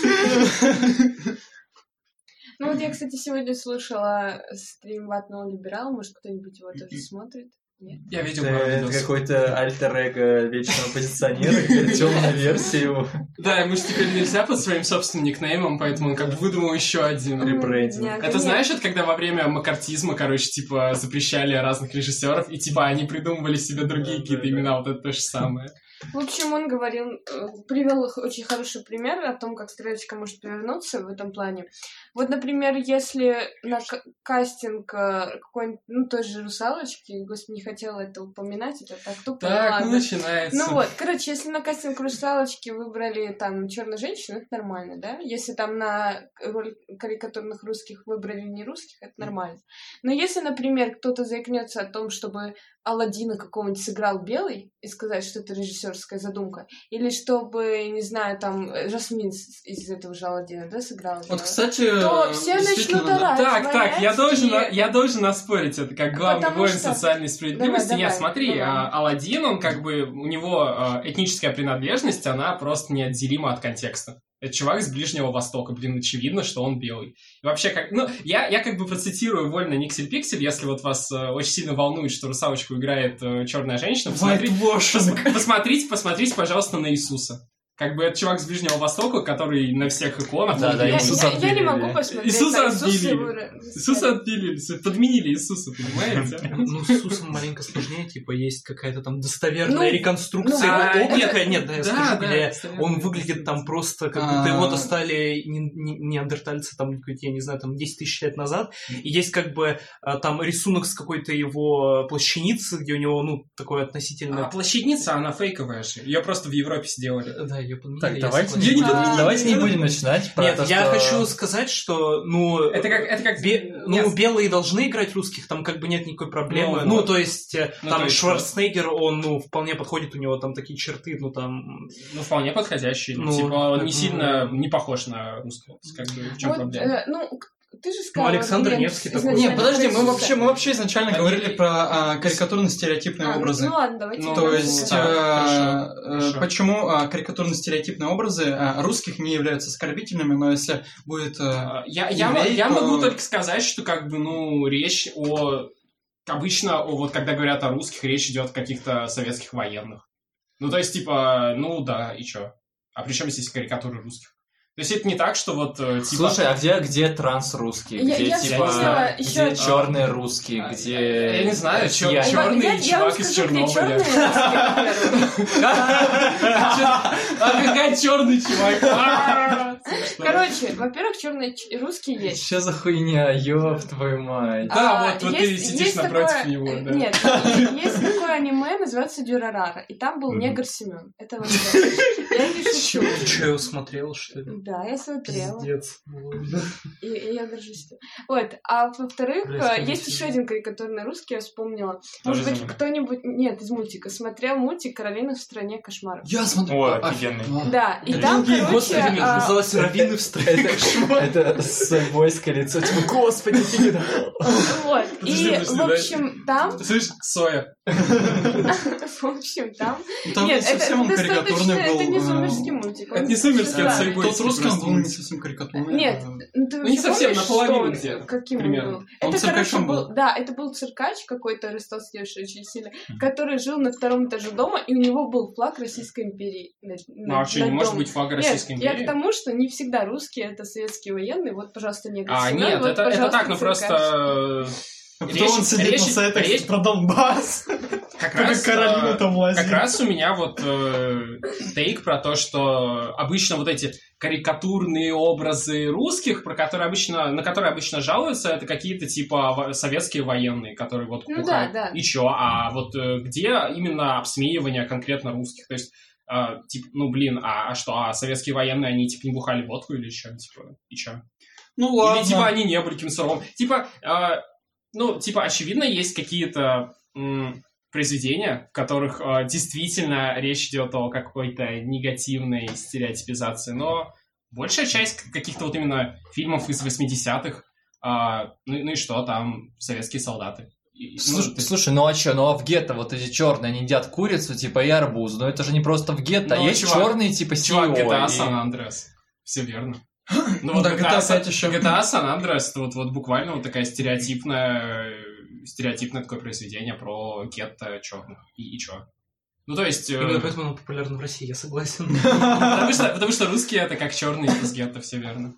Ну вот я, кстати, сегодня слушала стрим Ватного Либерала, может, кто-нибудь его тоже смотрит? Нет? Я видел это какой-то альтер-эго вечного позиционера, темную версию. Да, ему же теперь нельзя под своим собственным никнеймом, поэтому он как бы выдумал еще один ребрендинг. Это знаешь, это когда во время маккартизма, короче, типа запрещали разных режиссеров, и типа они придумывали себе другие какие-то имена, вот это то же самое. В общем, он говорил, привел очень хороший пример о том, как стрелочка может повернуться в этом плане. Вот, например, если на кастинг какой-нибудь, той же «Русалочки», господи, не хотела это упоминать, это так тупо. Так, начинается. Ну вот, короче, если на кастинг «Русалочки» выбрали там черную женщину, это нормально, да? Если там на роль карикатурных русских выбрали не русских, это нормально. Но если, например, кто-то заикнется о том, чтобы Аладдина какого-нибудь сыграл белый и сказать, что это режиссерская задумка, или чтобы, не знаю, там Жасмин из этого же Аладдина, да, сыграла. Вот, кстати, то все начнут орать. Так, я должен оспорить это как главный воин социальной справедливости. Нет, смотри, Аладдин, он как бы, у него этническая принадлежность, она просто неотделима от контекста. Это чувак с Ближнего Востока, блин, очевидно, что он белый. И вообще, как... Ну, я как бы процитирую вольно Никсель Пиксель, если вот вас очень сильно волнует, что русалочку играет черная женщина, посмотрите, пожалуйста, на Иисуса. Как бы это чувак с Ближнего Востока, который на всех иконах. Да, Иисуса отпилили. Я не могу посмотреть. Иисуса отпилили. Подменили Иисуса, понимаете? Ну, с Иисусом маленько сложнее, типа, есть какая-то там достоверная реконструкция облика. Нет, я скажу, где он выглядит там просто, как будто его достали неандертальцы, там, я не знаю, там, 10 тысяч лет назад. И есть, как бы, там рисунок с какой-то его плащаницы, где у него, ну, такое относительно... А плащаница, она фейковая же. Ее просто в Европе сделали. Да, ее поменяли. Так, давайте не будем начинать. Нет, я хочу сказать, что, ну... Это как... белые должны играть русских, там как бы нет никакой проблемы. Ну, то есть, там Шварценеггер, он, ну, вполне подходит, у него там такие черты, ну, там... Ну, вполне подходящий. Типа, он не сильно не похож на русского. Как бы, в чем проблема? Ты же сказал... Ну, Александр Невский такой. Нет, подожди, мы вообще изначально говорили про карикатурно-стереотипные образы. Ну ладно, давайте. То есть, почему карикатурно-стереотипные образы русских не являются оскорбительными, но если будет... Я могу только сказать, что как бы, ну, речь о... Обычно, вот когда говорят о русских, речь идет о каких-то советских военных. Ну, то есть, типа, ну да, и чё? А при чем здесь карикатуры русских? То есть это не так, что вот типа... Слушай, а где транс-русские? Где типа где черные русские? Где... Я не знаю, черный чувак из Чернобыля. А какая черный чувак? Короче, во-первых, черные русские есть. Что за хуйня, ёб твою мать. Да, вот ты сидишь напротив него. Нет, есть такое аниме, называется Дюрарара, и там был негр Семен. Это вот я не шучу. Ты что, его смотрел, что ли? Да, я смотрела. Пиздец. И я горжусь. Вот. А во-вторых, есть еще один карикатурный русский, я вспомнила. Может быть, кто-нибудь... Нет, из мультика. Смотрел мультик «Каролина в стране кошмаров». Я смотрю. О, офигенный. Да, и там, короче... Называлось «Раввины в стране кошмаров». Это свойское лицо. Типа, господи, офигенно. Вот. И, в общем, там... Слышь, Соя. В общем, там... Нет, это карикатурный был. Это не сумерский мультик. Это не сумерский, это Сайбой. Тот русский был не совсем карикатурный. Нет, ты не совсем, наполовину где. Каким он был? Это, короче, был... Да, это был циркач какой-то, растолстевший очень сильно, который жил на втором этаже дома, и у него был флаг Российской империи. Ну, а что, не может быть флага Российской империи? Я к тому, что не всегда русские, это советские военные. Вот, пожалуйста, негр. Нет, это так, ну просто... Потом он сидит на сайтах про Донбасс. Как раз у меня вот тейк про то, что обычно вот эти карикатурные образы русских, на которые обычно жалуются, это какие-то типа советские военные, которые вот кухают. Да. И чё? А вот где именно обсмеивание конкретно русских? То есть, типа, ну блин, а что? А советские военные, они типа не бухали водку или что? Типа, и чё? Ну ладно. Или типа они не были каким суровым? Типа... очевидно, есть какие-то произведения, в которых действительно речь идет о какой-то негативной стереотипизации, но большая часть каких-то вот именно фильмов из 80-х, ну и что, там советские солдаты. Слушай, ну а что, ну а в гетто вот эти черные, они едят курицу, типа, и арбуз, но это же не просто в гетто, есть черные, типа, CEO. GTA San Andreas, все верно. Ну вот GTA 5 еще. GTA San Andreas, вот буквально вот такая стереотипное такое произведение про гетто черных. И чё? Ну, то есть... Именно поэтому оно популярно в России, я согласен. Потому что русские это как черные из гетто, все верно.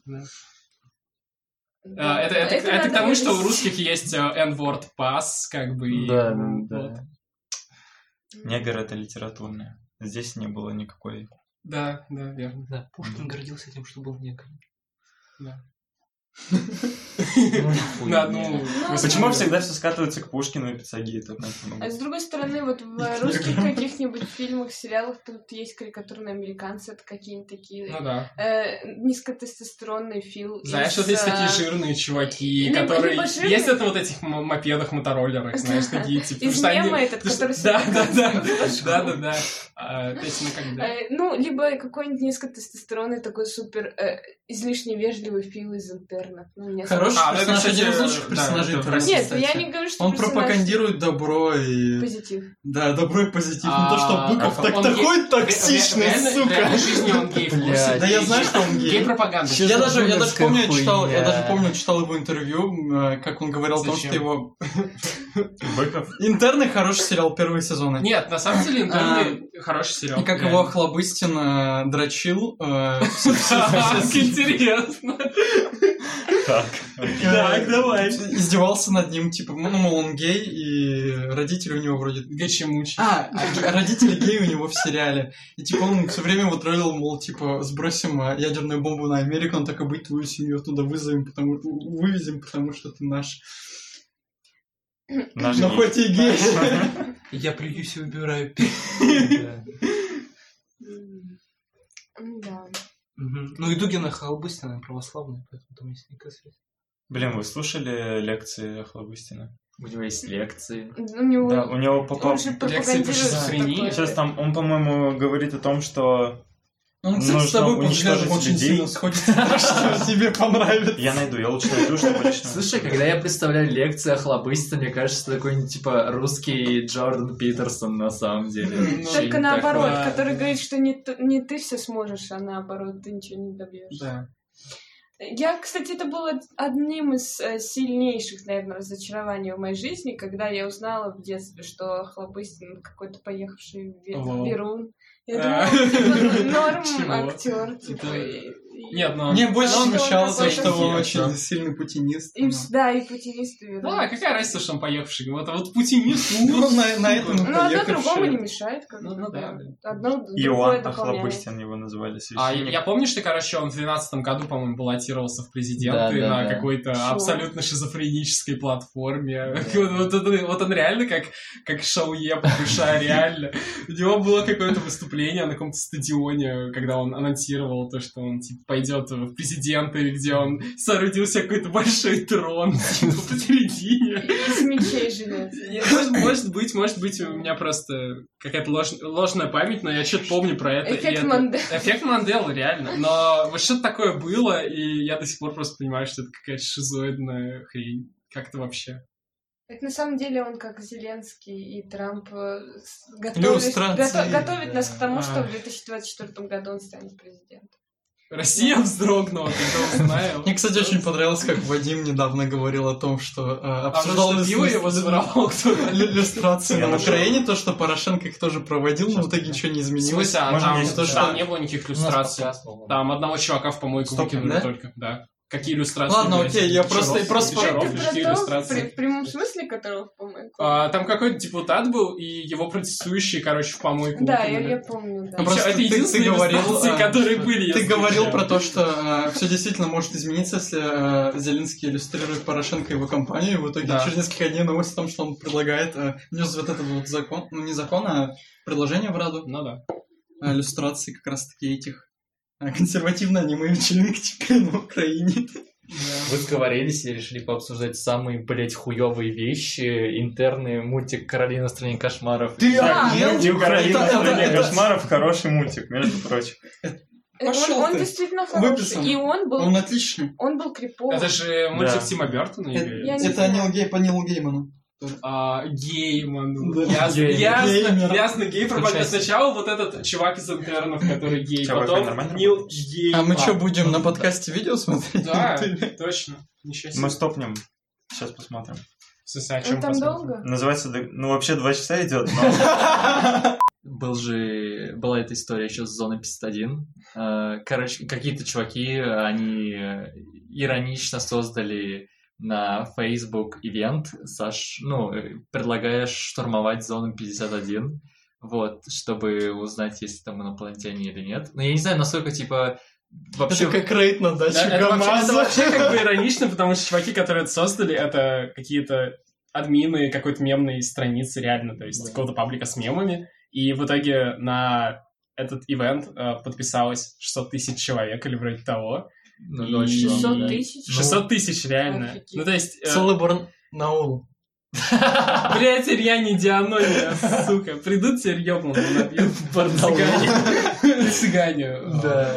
Это к тому, что у русских есть N-word pass, как бы... Да. Негр — это литературное. Здесь не было никакой... Да, верно. Да, Пушкин гордился тем, что был негр. Да. Почему всегда все скатывается к Пушкину и Пиццагейту? А с другой стороны, вот в русских каких-нибудь фильмах, сериалах тут есть карикатурные американцы, это какие-нибудь такие низкотестостеронные фильмы. Знаешь, вот есть такие жирные чуваки, которые... Есть это вот этих мопедах, мотороллерах, знаешь, такие типа... Из мема этот, который... Да. Ну, либо какой-нибудь низкотестостеронный такой супер излишне вежливый Фил из интерна. персонаж один из лучших персонажей. Нет, я не говорю, что он пропагандирует добро и... Позитив. Да, добро и позитив. Не то, что Быков такой токсичный, сука. В реальной жизни он гей. Да я знаю, что он гей. Гей-пропаганда. Я даже помню, читал его интервью, как он говорил о том, что его... Быков? «Интерны» хороший сериал, первые сезоны. Нет, на самом деле «Интерны» хороший сериал. И как его Охлобыстин дрочил. Как интересно. Так, давай. Издевался над ним, типа, мол, он гей, и родители у него вроде... Гачи-мучи. Родители геи у него в сериале. И типа он все время его троллил, мол, типа, сбросим ядерную бомбу на Америку, он так и быть, твою семью оттуда вывезем, потому что ты наш. Но хоть и гей. Я плююсь и убираю. Да. Ну и Дугина Охлобыстина православная, поэтому там есть некая связь. Блин, вы слушали лекции Охлобыстина? У него есть лекции. Да, у него попал... Лекции по шизофрении. Сейчас там, он, по-моему, говорит о том, что он, кстати, с тобой по взглядам очень сильно сходится, что тебе понравится. Я лучше найду, чтобы лично... Слушай, когда я представляю лекции Охлобыстина, мне кажется, что такой, типа, русский Джордан Питерсон на самом деле. Только наоборот, который говорит, что не ты все сможешь, а наоборот, ты ничего не добьешься. Да. Я, кстати, это было одним из сильнейших, наверное, разочарований в моей жизни, когда я узнала в детстве, что Охлобыстин какой-то поехавший Верун. Я думала, норм актер, типа. Нет, но... Мне больше смущало то, что он очень сильный путинист. Да, и путинист. Да, какая разница, что он поехавший? Вот путинист. Ну, на этом и поехавший. Ну, одно другому не мешает. Ну, да. Одно Иоанн Охлобыстин его называли священником. Я помню, что, короче, он в 2012 году, по-моему, баллотировался в президенты на какой-то абсолютно шизофренической платформе. Вот он реально как Шауе по душа, реально. У него было какое-то выступление на каком-то стадионе, когда он анонсировал то, что он, типа, пойдет в президенты, где он соорудил себе какой-то большой трон посередине. Из мечей желез. Может быть, у меня просто какая-то ложная память, но я что-то помню про это. Эффект Манделы. Эффект Манделы, реально. Но вот что-то такое было, и я до сих пор просто понимаю, что это какая-то шизоидная хрень. Как-то вообще. Это на самом деле он, как Зеленский и Трамп, готовит нас к тому, что в 2024 году он станет президентом. Россия вздрогнула, когда узнала. Мне, кстати, очень понравилось, как Вадим недавно говорил о том, что обсуждал его своровал кто-то. Иллюстрации на Украине, то, что Порошенко их тоже проводил, но в итоге ничего не изменилось. Там не было никаких иллюстраций. Там одного чувака в помойку выкинули только, да. Какие иллюстрации? Ладно, окей, я просто... В прямом смысле, которого в помойку? Там какой-то депутат был, и его протестующие, короче, в помойку. Да, я помню, да. Просто это единственные иллюстрации, которые были. Ты говорил про то, что все действительно может измениться, если Зеленский иллюстрирует Порошенко и его компанию, и в итоге через несколько дней новость о том, что он предлагает, внес вот этот вот закон, ну не закон, а предложение в Раду. Ну да. Иллюстрации как раз-таки этих консервативная аниме-вечеринка теперь на Украине. Вы сговорились и решили пообсуждать самые, блять, хуёвые вещи. Интерны, мультик «Каролина в стране кошмаров». Мультик «Каролина в стране кошмаров» хороший мультик, между прочим. Он действительно хороший. И он отличный. Он был криповый. Это же мультик Тима Бёртона? Это по Нилу Гейману. Гейман. Ясно, гей пропаганда. Сначала вот этот чувак из интернов, который гей, потом Нил Гейман. А мы что, будем на подкасте видео смотреть? Да, точно. Мы стопнем. Сейчас посмотрим. О чем там долго? Называется, вообще 2 часа идет, но... Была эта история еще с Зоной 51. Короче, какие-то чуваки, они иронично создали на Facebook ивент, предлагая штурмовать Зону 51, вот, чтобы узнать, есть там инопланетяне или нет. Но я не знаю, насколько, типа, вообще... Это как рейд на даче это вообще как бы иронично, потому что чуваки, которые это создали, это какие-то админы какой-то мемной страницы, реально, то есть какого-то паблика с мемами, и в итоге на этот ивент подписалось 600 тысяч человек или вроде того. 600 тысяч? 600 тысяч, реально. Ну, то есть... Целый Барнаул. Блядь, теперь я не Дианония, сука. Придут теперь ёбнут, набьют в Барнауле. Цыгане. Да.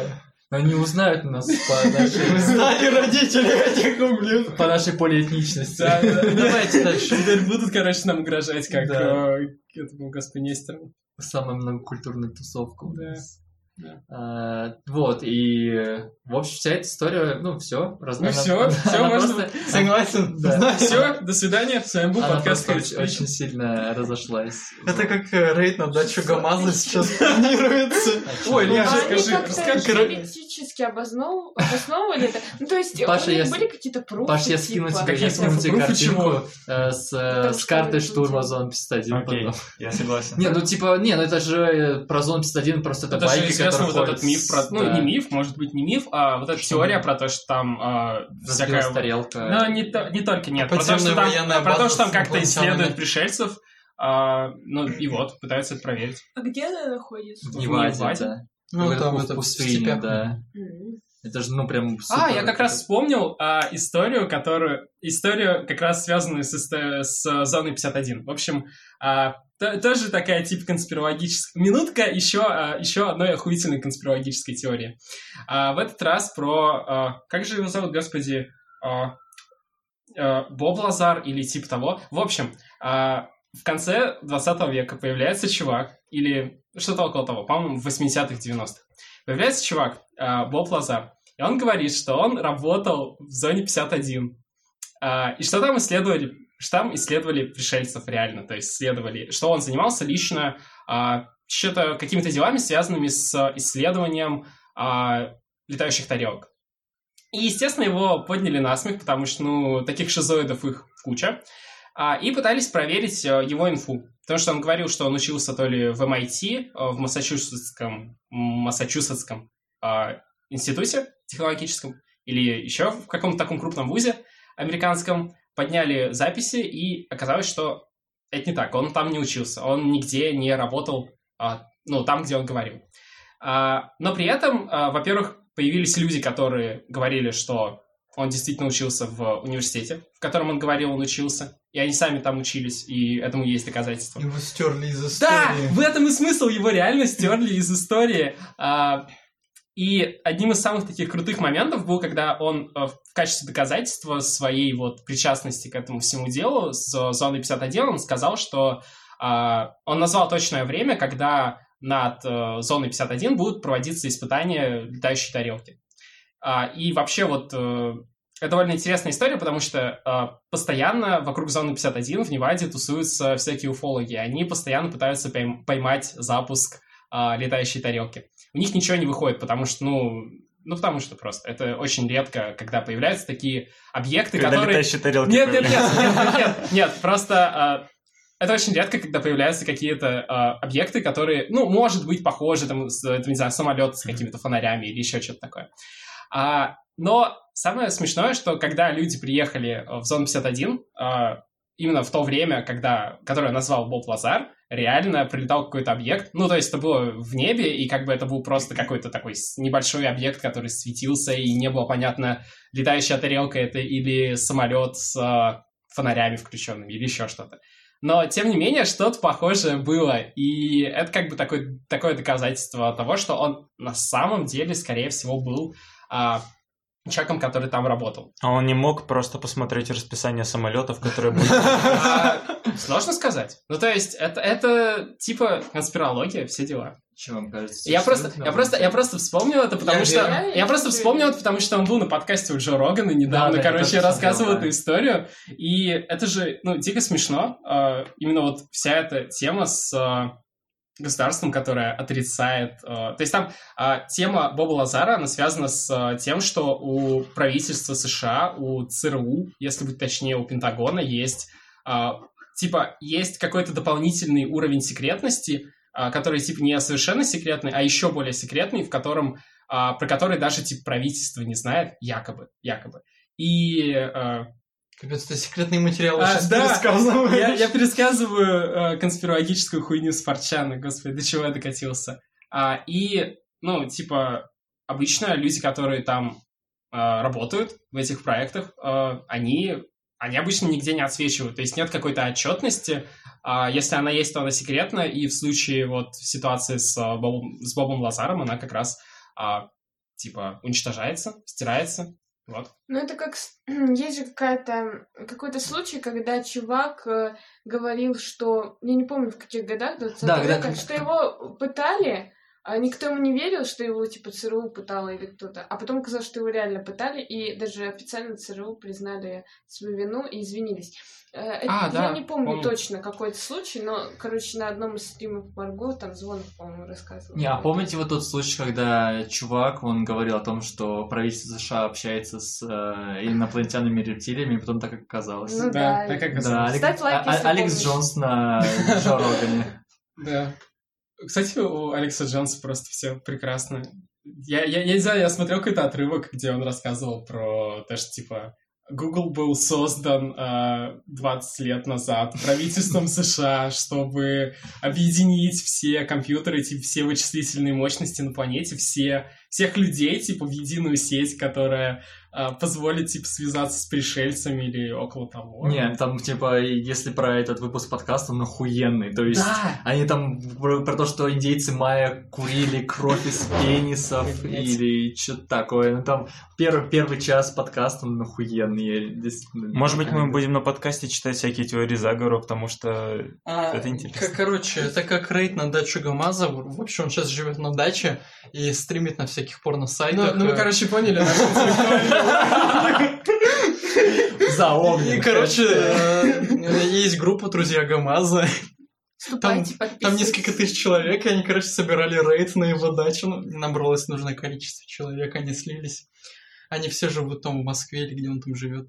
Они узнают нас по нашей... Знали родители этих ублюдков. По нашей полиэтничности. Давайте дальше. Теперь будут, короче, нам угрожать, как это был Господин Нестеров. Самая многокультурная тусовка у нас. Да. Вот, и в общем, вся эта история, все, все, можно. Согласен. Все, до свидания. С вами был подкаст очень сильно разошлась. Это как рейд на дачу ГАМАЗа сейчас планируется. Ой, Леша, расскажи. Теоретически обосновывали это? Ну, то есть, были какие-то пруфы? Паш, я скину тебе картинку с картой штурма Зоны 51. Окей, я согласен. Это же про Зону 51, просто это байки, вот этот миф про... Ну, не миф, может быть, не миф, а вот эта теория про то, что там всякая... тарелка. Ну, не только, нет. Про то, что там как-то исследуют пришельцев, и вот, пытаются это проверить. А где она находится? В Неваде, да. Ну, там в пустыне, да. Это же, прям супер. Я как раз вспомнил историю, как раз связанную с Зоной 51. В общем, тоже такая типа конспирологическая... Минутка еще одной охуительной конспирологической теории. В этот раз про... Как же его зовут, господи? Боб Лазар или типа того. В общем, в конце 20 века появляется чувак, или что-то около того, по-моему, в 80-х, 90-х. Появляется чувак, Боб Лазар, и он говорит, что он работал в Зоне 51. И что там исследовали... Там исследовали пришельцев реально, то есть исследовали, что он занимался лично что-то какими-то делами, связанными с исследованием летающих тарелок. И, естественно, его подняли на смех, потому что, таких шизоидов их куча, и пытались проверить его инфу. Потому что он говорил, что он учился то ли в MIT, в Массачусетском институте технологическом, или еще в каком-то таком крупном вузе американском. Подняли записи, и оказалось, что это не так. Он там не учился, он нигде не работал, там, где он говорил. Но при этом, во-первых, появились люди, которые говорили, что он действительно учился в университете, в котором он говорил, он учился, и они сами там учились, и этому есть доказательства. Его стерли из истории. Да, в этом и смысл, его реально стерли из истории. И одним из самых таких крутых моментов был, когда он в качестве доказательства своей причастности к этому всему делу с Зоной 51 он сказал, что он назвал точное время, когда над Зоной 51 будут проводиться испытания летающей тарелки. И вообще это довольно интересная история, потому что постоянно вокруг Зоны 51 в Неваде тусуются всякие уфологи. Они постоянно пытаются поймать запуск летающей тарелки. У них ничего не выходит, потому что, потому что просто это очень редко, когда появляются такие объекты, когда которые... летающие тарелки Нет, просто это очень редко, когда появляются какие-то объекты, которые, может быть, похожи, не знаю, самолет с какими-то фонарями или еще что-то такое. Но самое смешное, что когда люди приехали в Зону 51, именно в то время, которое назвал Боб Лазар, реально прилетал какой-то объект. То есть это было в небе, и это был просто какой-то такой небольшой объект, который светился, и не было понятно, летающая тарелка это или самолет с фонарями включенными, или еще что-то. Но, тем не менее, что-то похожее было, и это такое доказательство того, что он на самом деле, скорее всего, был человеком, который там работал. А он не мог просто посмотреть расписание самолетов, которые будут... Сложно сказать. То есть, это типа конспирология, все дела. Что вам кажется? Я просто вспомнил это, потому что... Я просто вспомнил это, потому что он был на подкасте у Джо Рогана недавно, я рассказывал эту историю. И это же, дико смешно. Именно вся эта тема с государством, которое отрицает... То есть там тема Боба Лазара, она связана с тем, что у правительства США, у ЦРУ, если быть точнее, у Пентагона есть... есть какой-то дополнительный уровень секретности, который, не совершенно секретный, а еще более секретный, про который даже, правительство не знает, якобы. И... Капец, это секретные материалы сейчас пересказываешь. Я пересказываю конспирологическую хуйню с Форчана, господи, до чего я докатился. Обычно люди, которые там работают в этих проектах, они обычно нигде не отсвечивают. То есть нет какой-то отчетности. Если она есть, то она секретна. И в случае ситуации с Бобом Лазаром она как раз типа, уничтожается, стирается. Вот. Ну, это как... Есть же какой-то случай, когда чувак говорил, что... Я не помню, в каких годах, 20 века, что его пытали, а никто ему не верил, что его, типа, ЦРУ пытало или кто-то. А потом оказалось, что его реально пытали, и даже официально ЦРУ признали свою вину и извинились. Я не помню точно какой-то случай, но, короче, на одном из стримов Марго там Звонов, по-моему, рассказывал. Не, а помните вот тот случай, когда чувак, он говорил о том, что правительство США общается с инопланетянами рептилиями, и потом так как оказалось. Ну да, так как оказалось. Алекс Джонс на Джо Рогане. Да. Кстати, у Алекса Джонса просто все прекрасно. Я не знаю, я смотрел какой-то отрывок, где он рассказывал про то, что, типа, Google был создан 20 лет назад правительством США, чтобы объединить все компьютеры, типа, все вычислительные мощности на планете, всех людей, типа, в единую сеть, которая позволит, типа, связаться с пришельцами или около того. Нет, там, типа, если про этот выпуск подкаста, он охуенный. То есть, они там про то, что индейцы майя курили кровь из пенисов или что-то такое. Ну, там первый час подкаста, он охуенный. Может быть, мы будем на подкасте читать всякие теории заговора, потому что это интересно. Короче, это как рейд на дачу Гамаза. В общем, он сейчас живет на даче и стримит на всяких порно-сайтах. Ну, вы, короче, поняли, Заомник. И, короче, есть группа «Друзья Гамаза». Там несколько тысяч человек, и они, короче, собирали рейд на его дачу. Набралось нужное количество человек, они слились. Они все живут там в Москве или где он там живет.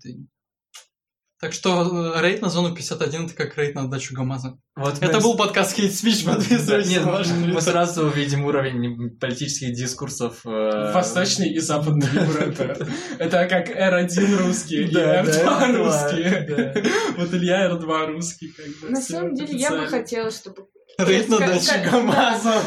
Так что рейд на зону 51 это как рейд на дачу Гамаза. Вот это был подкаст Hate Speech, подписывайтесь. Мы сразу увидим уровень политических дискурсов. Восточный и западный выбор. Это как R1 русский и R2 русский. Вот Илья R2 русский. На самом деле я бы хотела, чтобы... Рейд на даче Гамаза.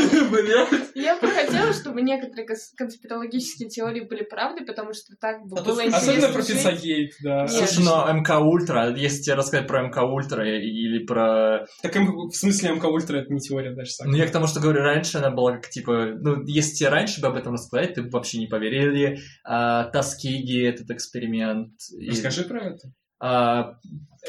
Я бы хотела, чтобы некоторые конспирологические теории были правдой, потому что так было интересно. Особенно про Пиццагейт, да. Слушай, но МК Ультра, если тебе рассказать про МК Ультра или про... Так в смысле МК Ультра это не теория даже. Ну я к тому, что говорю, раньше она была как типа... Ну, если тебе раньше бы об этом рассказать, ты бы вообще не поверил. Или Таскиги, этот эксперимент. Расскажи про это.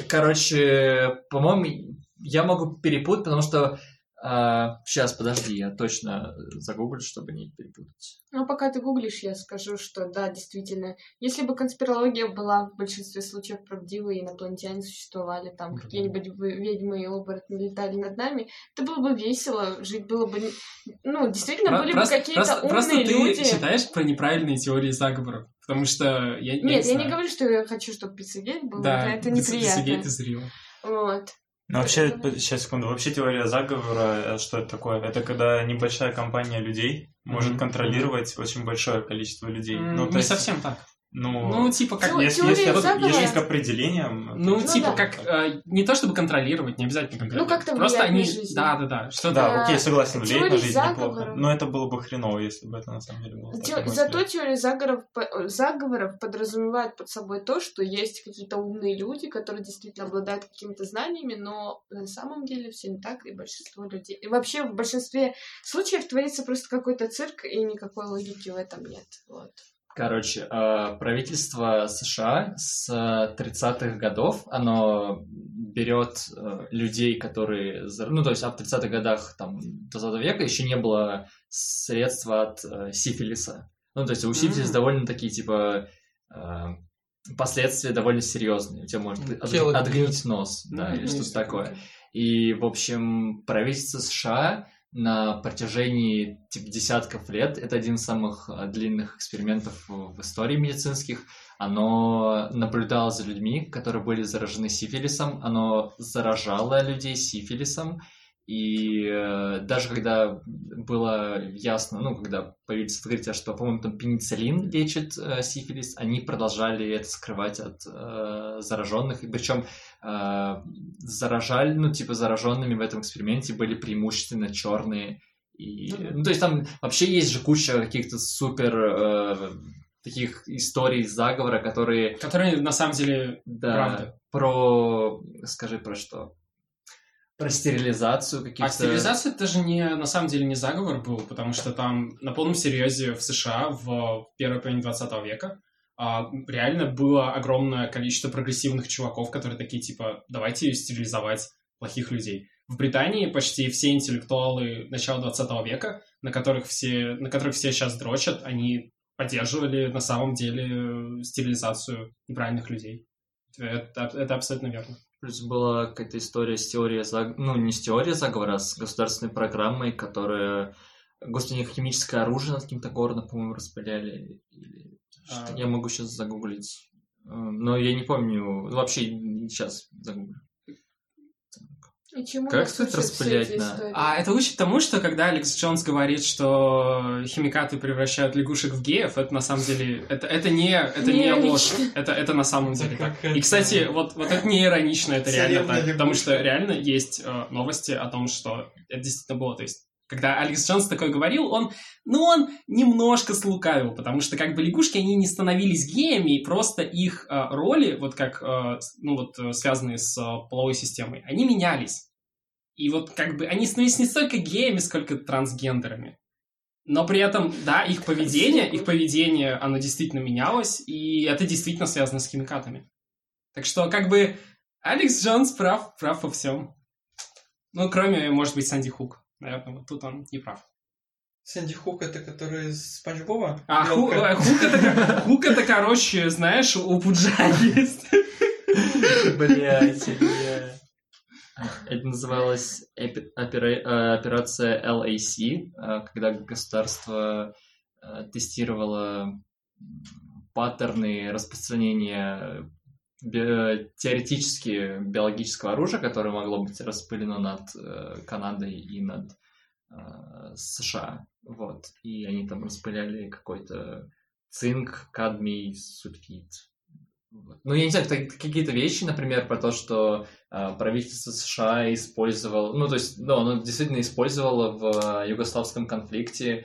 Короче, по-моему... Я могу перепутать, потому что... сейчас, подожди, я точно загуглю, чтобы не перепутать. Ну, пока ты гуглишь, я скажу, что да, действительно, если бы конспирология была в большинстве случаев правдивой, и инопланетяне существовали, там какие-нибудь ведьмы и оборотни летали над нами, это было бы весело, жить было бы... Ну, действительно, были бы какие-то умные люди. Просто ты считаешь про неправильные теории заговоров, потому что... Нет, я не говорю, что я хочу, чтобы Пиццагейт был, это неприятно. Пиццагейт из Рио. Вот. Ну, вообще, сейчас, секунду, вообще теория заговора, что это такое? Это когда небольшая компания людей может контролировать очень большое количество людей. Ну, не совсем так. Ну, типа как... Есть к определениям. Ну, типа как... Не то чтобы контролировать, не обязательно контролировать. Ну, как-то просто влиять они... на жизнь. Да. Да, окей, согласен, влиять на жизнь неплохо. Но это было бы хреново, если бы это на самом деле было. Зато теория заговоров подразумевает под собой то, что есть какие-то умные люди, которые действительно обладают какими-то знаниями, но на самом деле все не так, и большинство людей... И вообще в большинстве случаев творится просто какой-то цирк, и никакой логики в этом нет. Вот. Короче, правительство США с 30-х годов, оно берет людей, которые... Ну, то есть, в 30-х годах там, 20 века еще не было средств от сифилиса. Ну, то есть, у сифилиса довольно такие, типа, последствия довольно серьезные. У тебя может отгнить нос, да, или что-то такое. И, в общем, правительство США... на протяжении десятков лет, это один из самых длинных экспериментов в истории медицинских, оно наблюдало за людьми, которые были заражены сифилисом, оно заражало людей сифилисом, и даже когда было ясно, ну, когда появились открытия, что, по-моему, там пенициллин лечит сифилис, они продолжали это скрывать от зараженных, и причем заражали, ну, типа, зараженными в этом эксперименте были преимущественно черные. Ну, то есть там вообще есть же куча каких-то супер таких историй заговора, которые... Которые на самом деле правда. Скажи про что? Про стерилизацию каких-то... А стерилизация это же на самом деле не заговор был, потому что там на полном серьезе в США в первой половине 20 века реально было огромное количество прогрессивных чуваков, которые такие, типа, давайте стерилизовать плохих людей. В Британии почти все интеллектуалы начала 20 века, на которых все сейчас дрочат, они поддерживали на самом деле стерилизацию неправильных людей. Это абсолютно верно. Плюс была какая-то история с теорией не с теорией заговора, а с государственной программой, которая... Господи, химическое оружие над каким-то городом, по-моему, распыляли. Я могу сейчас загуглить. Но я не помню. Вообще, сейчас загуглю. Как стоит распылять это учит тому, что когда Алекс Джонс говорит, что химикаты превращают лягушек в геев, это на самом деле... Это не ложь. Это на самом деле так. И, кстати, вот это не иронично, это реально так. Потому что реально есть новости о том, что это действительно было. То есть, когда Алекс Джонс такое говорил, он немножко слукавил, потому что как бы лягушки, они не становились геями, просто их роли, вот как, связанные с половой системой, они менялись. И вот как бы они становились не столько геями, сколько трансгендерами. Но при этом, да, их поведение, оно действительно менялось, и это действительно связано с химикатами. Так что как бы Алекс Джонс прав во всем. Ну, кроме, может быть, Санди Хук. Наверное, вот тут он не прав. Санди Хук это который из Спанч Боба? Хук это, короче, знаешь, у Пуджа есть. Блять. Это называлось операция LAC, когда государство тестировало паттерны распространения теоретически биологического оружия, которое могло быть распылено над Канадой и над США. Вот. И они там распыляли какой-то цинк, кадмий, сульфид. Вот. Ну, я не знаю, какие-то вещи, например, про то, что правительство США использовало... оно действительно использовало в югославском конфликте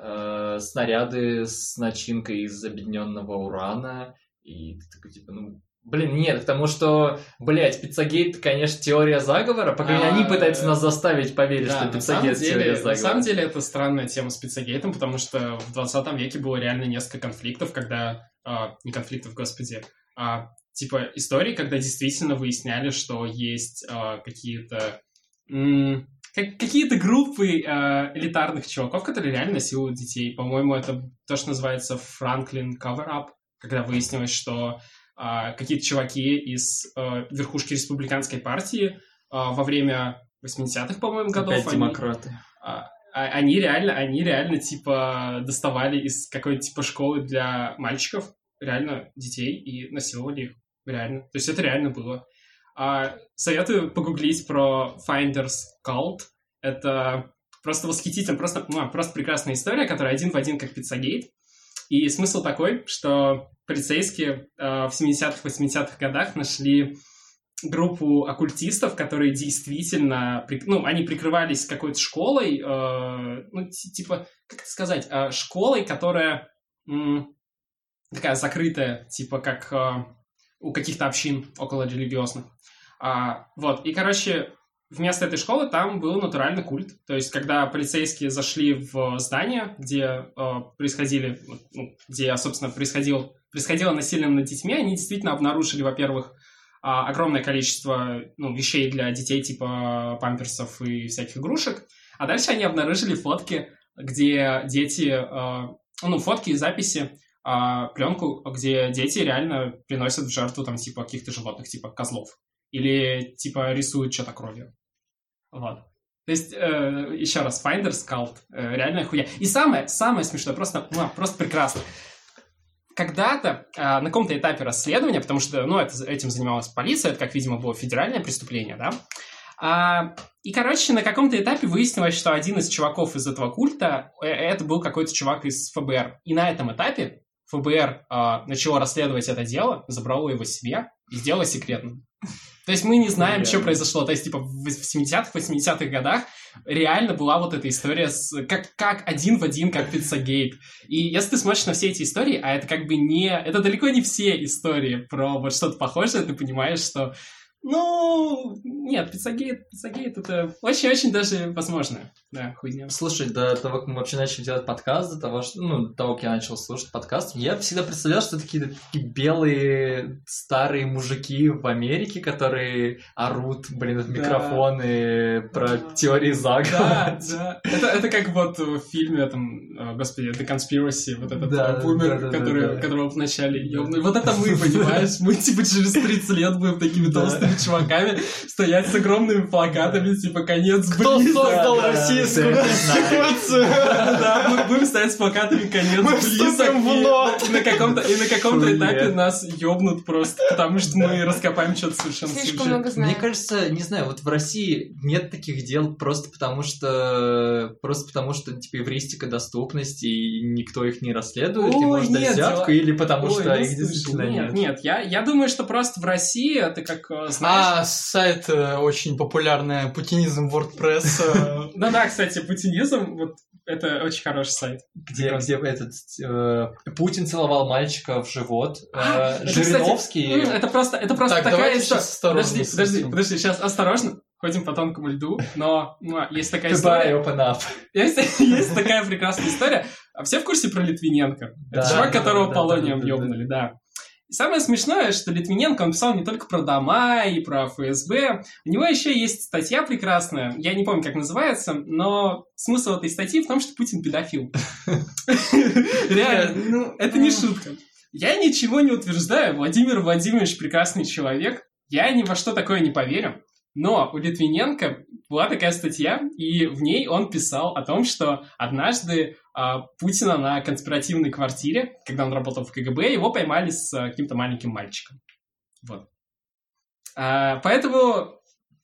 снаряды с начинкой из объединенного урана. И ты такой, типа, нет, к тому, что, Пиццагейт, конечно, теория заговора, пока они пытаются нас заставить поверить, что Пиццагейт теория заговора. На самом деле, это странная тема с Пиццагейтом, потому что в 20 веке было реально несколько конфликтов, когда... не конфликтов, господи, истории, когда действительно выясняли, что есть какие-то группы элитарных чуваков, которые реально насилуют детей. По-моему, это то, что называется Франклин Cover-Up, когда выяснилось, что какие-то чуваки из верхушки республиканской партии во время 80-х, по-моему, годов... Опять демократы. Они реально, доставали из какой-то, школы для мальчиков реально детей и насиловали их. Реально. То есть это реально было. Советую погуглить про Finders Cult. Это просто восхитительно, просто прекрасная история, которая один в один как Пиццагейт. И смысл такой, что полицейские в 70-х, 80-х годах нашли группу оккультистов, которые действительно... они прикрывались какой-то школой, как это сказать, школой, которая такая закрытая, как у каких-то общин околорелигиозных. И, вместо этой школы там был натуральный культ. То есть, когда полицейские зашли в здание, где происходило насилие над детьми, они действительно обнаружили, во-первых, огромное количество вещей для детей, типа памперсов и всяких игрушек. А дальше они обнаружили фотки, где дети... фотки и записи, пленку, где дети реально приносят в жертву каких-то животных, козлов. Или, рисуют что-то кровью. Вот. То есть, еще раз, Finders Cult. Реальная хуйня. И самое смешное, просто прекрасно. Когда-то на каком-то этапе расследования, потому что, этим занималась полиция, это, как, видимо, было федеральное преступление, да? И, на каком-то этапе выяснилось, что один из чуваков из этого культа, это был какой-то чувак из ФБР. И на этом этапе ФБР начало расследовать это дело, забрало его себе и сделало секретным. То есть мы не знаем, что произошло. То есть, в 70-х, 80-х годах реально была вот эта история как один в один, как Пиццагейт. И если ты смотришь на все эти истории, а это это далеко не все истории про вот что-то похожее, ты понимаешь, что Нет, Pizzagate это очень-очень даже возможно. Да, хуйня. Слушай, до того, как мы вообще начали делать подкаст, до того, как я начал слушать подкаст, я всегда представлял, что это такие белые старые мужики в Америке, которые орут, в микрофоны про теории заговора. Да. Это как вот в фильме, господи, The Conspiracy, вот этот бумер, которого вначале ёбнули. Вот это мы, понимаешь? Мы, через 30 лет будем такими толстыми чуваками стоять с огромными плакатами, конец близок. Кто создал Российскую Конституцию? Да, мы будем стоять с плакатами «Конец близок», и на каком-то этапе нас ёбнут просто, потому что мы раскопаем что-то совершенно слишком много знаем. Мне кажется, не знаю, вот в России нет таких дел просто потому что евристика доступность, и никто их не расследует, и может дать взятку, или потому что их действительно нет. Нет, я думаю, что просто в России это как, знаешь... сайт очень популярный, Путинизм WordPress. Да, кстати, Путинизм, вот это очень хороший сайт. Где этот Путин целовал мальчика в живот. Жириновский. Это просто такая история. Подожди, сейчас осторожно. Ходим по тонкому льду, но есть такая история. Open up. Есть такая прекрасная история. Все в курсе про Литвиненко? Это чувак, которого полонием ёбнули, да. И самое смешное, что Литвиненко, он писал не только про дома и про ФСБ. У него еще есть статья прекрасная, я не помню, как называется, но смысл этой статьи в том, что Путин педофил. Реально, это не шутка. Я ничего не утверждаю, Владимир Владимирович прекрасный человек, я ни во что такое не поверю. Но у Литвиненко была такая статья, и в ней он писал о том, что однажды Путина на конспиративной квартире, когда он работал в КГБ, его поймали с каким-то маленьким мальчиком. Вот. Поэтому,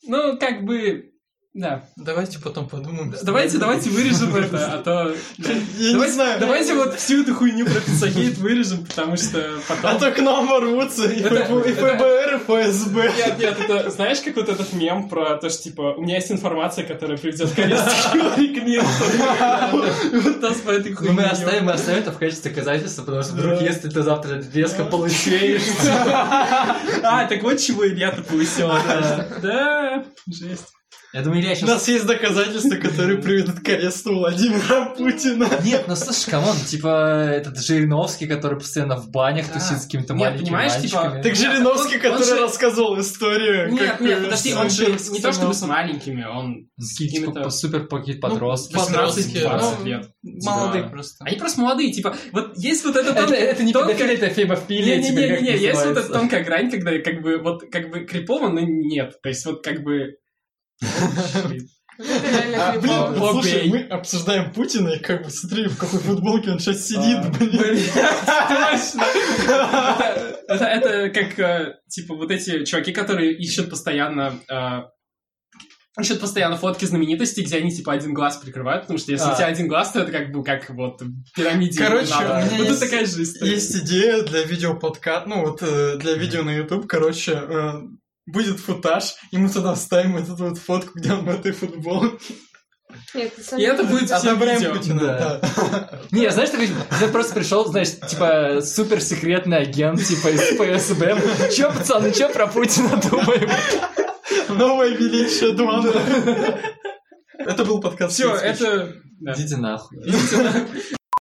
да. Давайте потом подумаем. Давайте вырежем это, а то... Давайте вот всю эту хуйню про Pizzagate вырежем, потому что потом... А то к нам ворвутся и ФБР, и ФСБ. Нет, это знаешь, как вот этот мем про то, что, у меня есть информация, которая приведет к аресту Хиллари Клинтон. Вот нас по этой хуйне. Мы оставим это в качестве доказательства, потому что вдруг, если ты завтра резко получаешь... Так вот чего Илья-то повысил. Да, жесть. Я думаю, Илья сейчас... У нас есть доказательства, которые приведут к аресту Владимира Путина. Нет, слушай, камон, этот Жириновский, который постоянно в банях тусит с какими-то маленькими мальчиками. Так Жириновский, который рассказывал историю. Нет, подожди, он же не то чтобы с маленькими, он с какими-то супер подростками. 18-20 лет. Молодые просто. Они просто молодые, вот есть вот это... Это не педофилия, это фемофилия. Не-не-не, есть вот эта тонкая грань, когда крипово, но нет. То есть Слушай, мы обсуждаем Путина, и смотри, в какой футболке он сейчас сидит, Точно. Это как, вот эти чуваки, которые ищут постоянно фотки знаменитостей, где они, один глаз прикрывают, потому что если у тебя один глаз, то это как в пирамиде. Короче, у меня такая же история. Есть идея для видеоподкаста, для видео на YouTube, будет футаж, и мы туда вставим эту фотку, где он в этой футболке. Нет, и это будет все видео. Путина. Не, знаешь, ты просто пришел, суперсекретный агент, из ФСБ. Чё, пацаны, про Путина думаем? Новое величие 2. Это был подкаст. Все, это... Идите нахуй.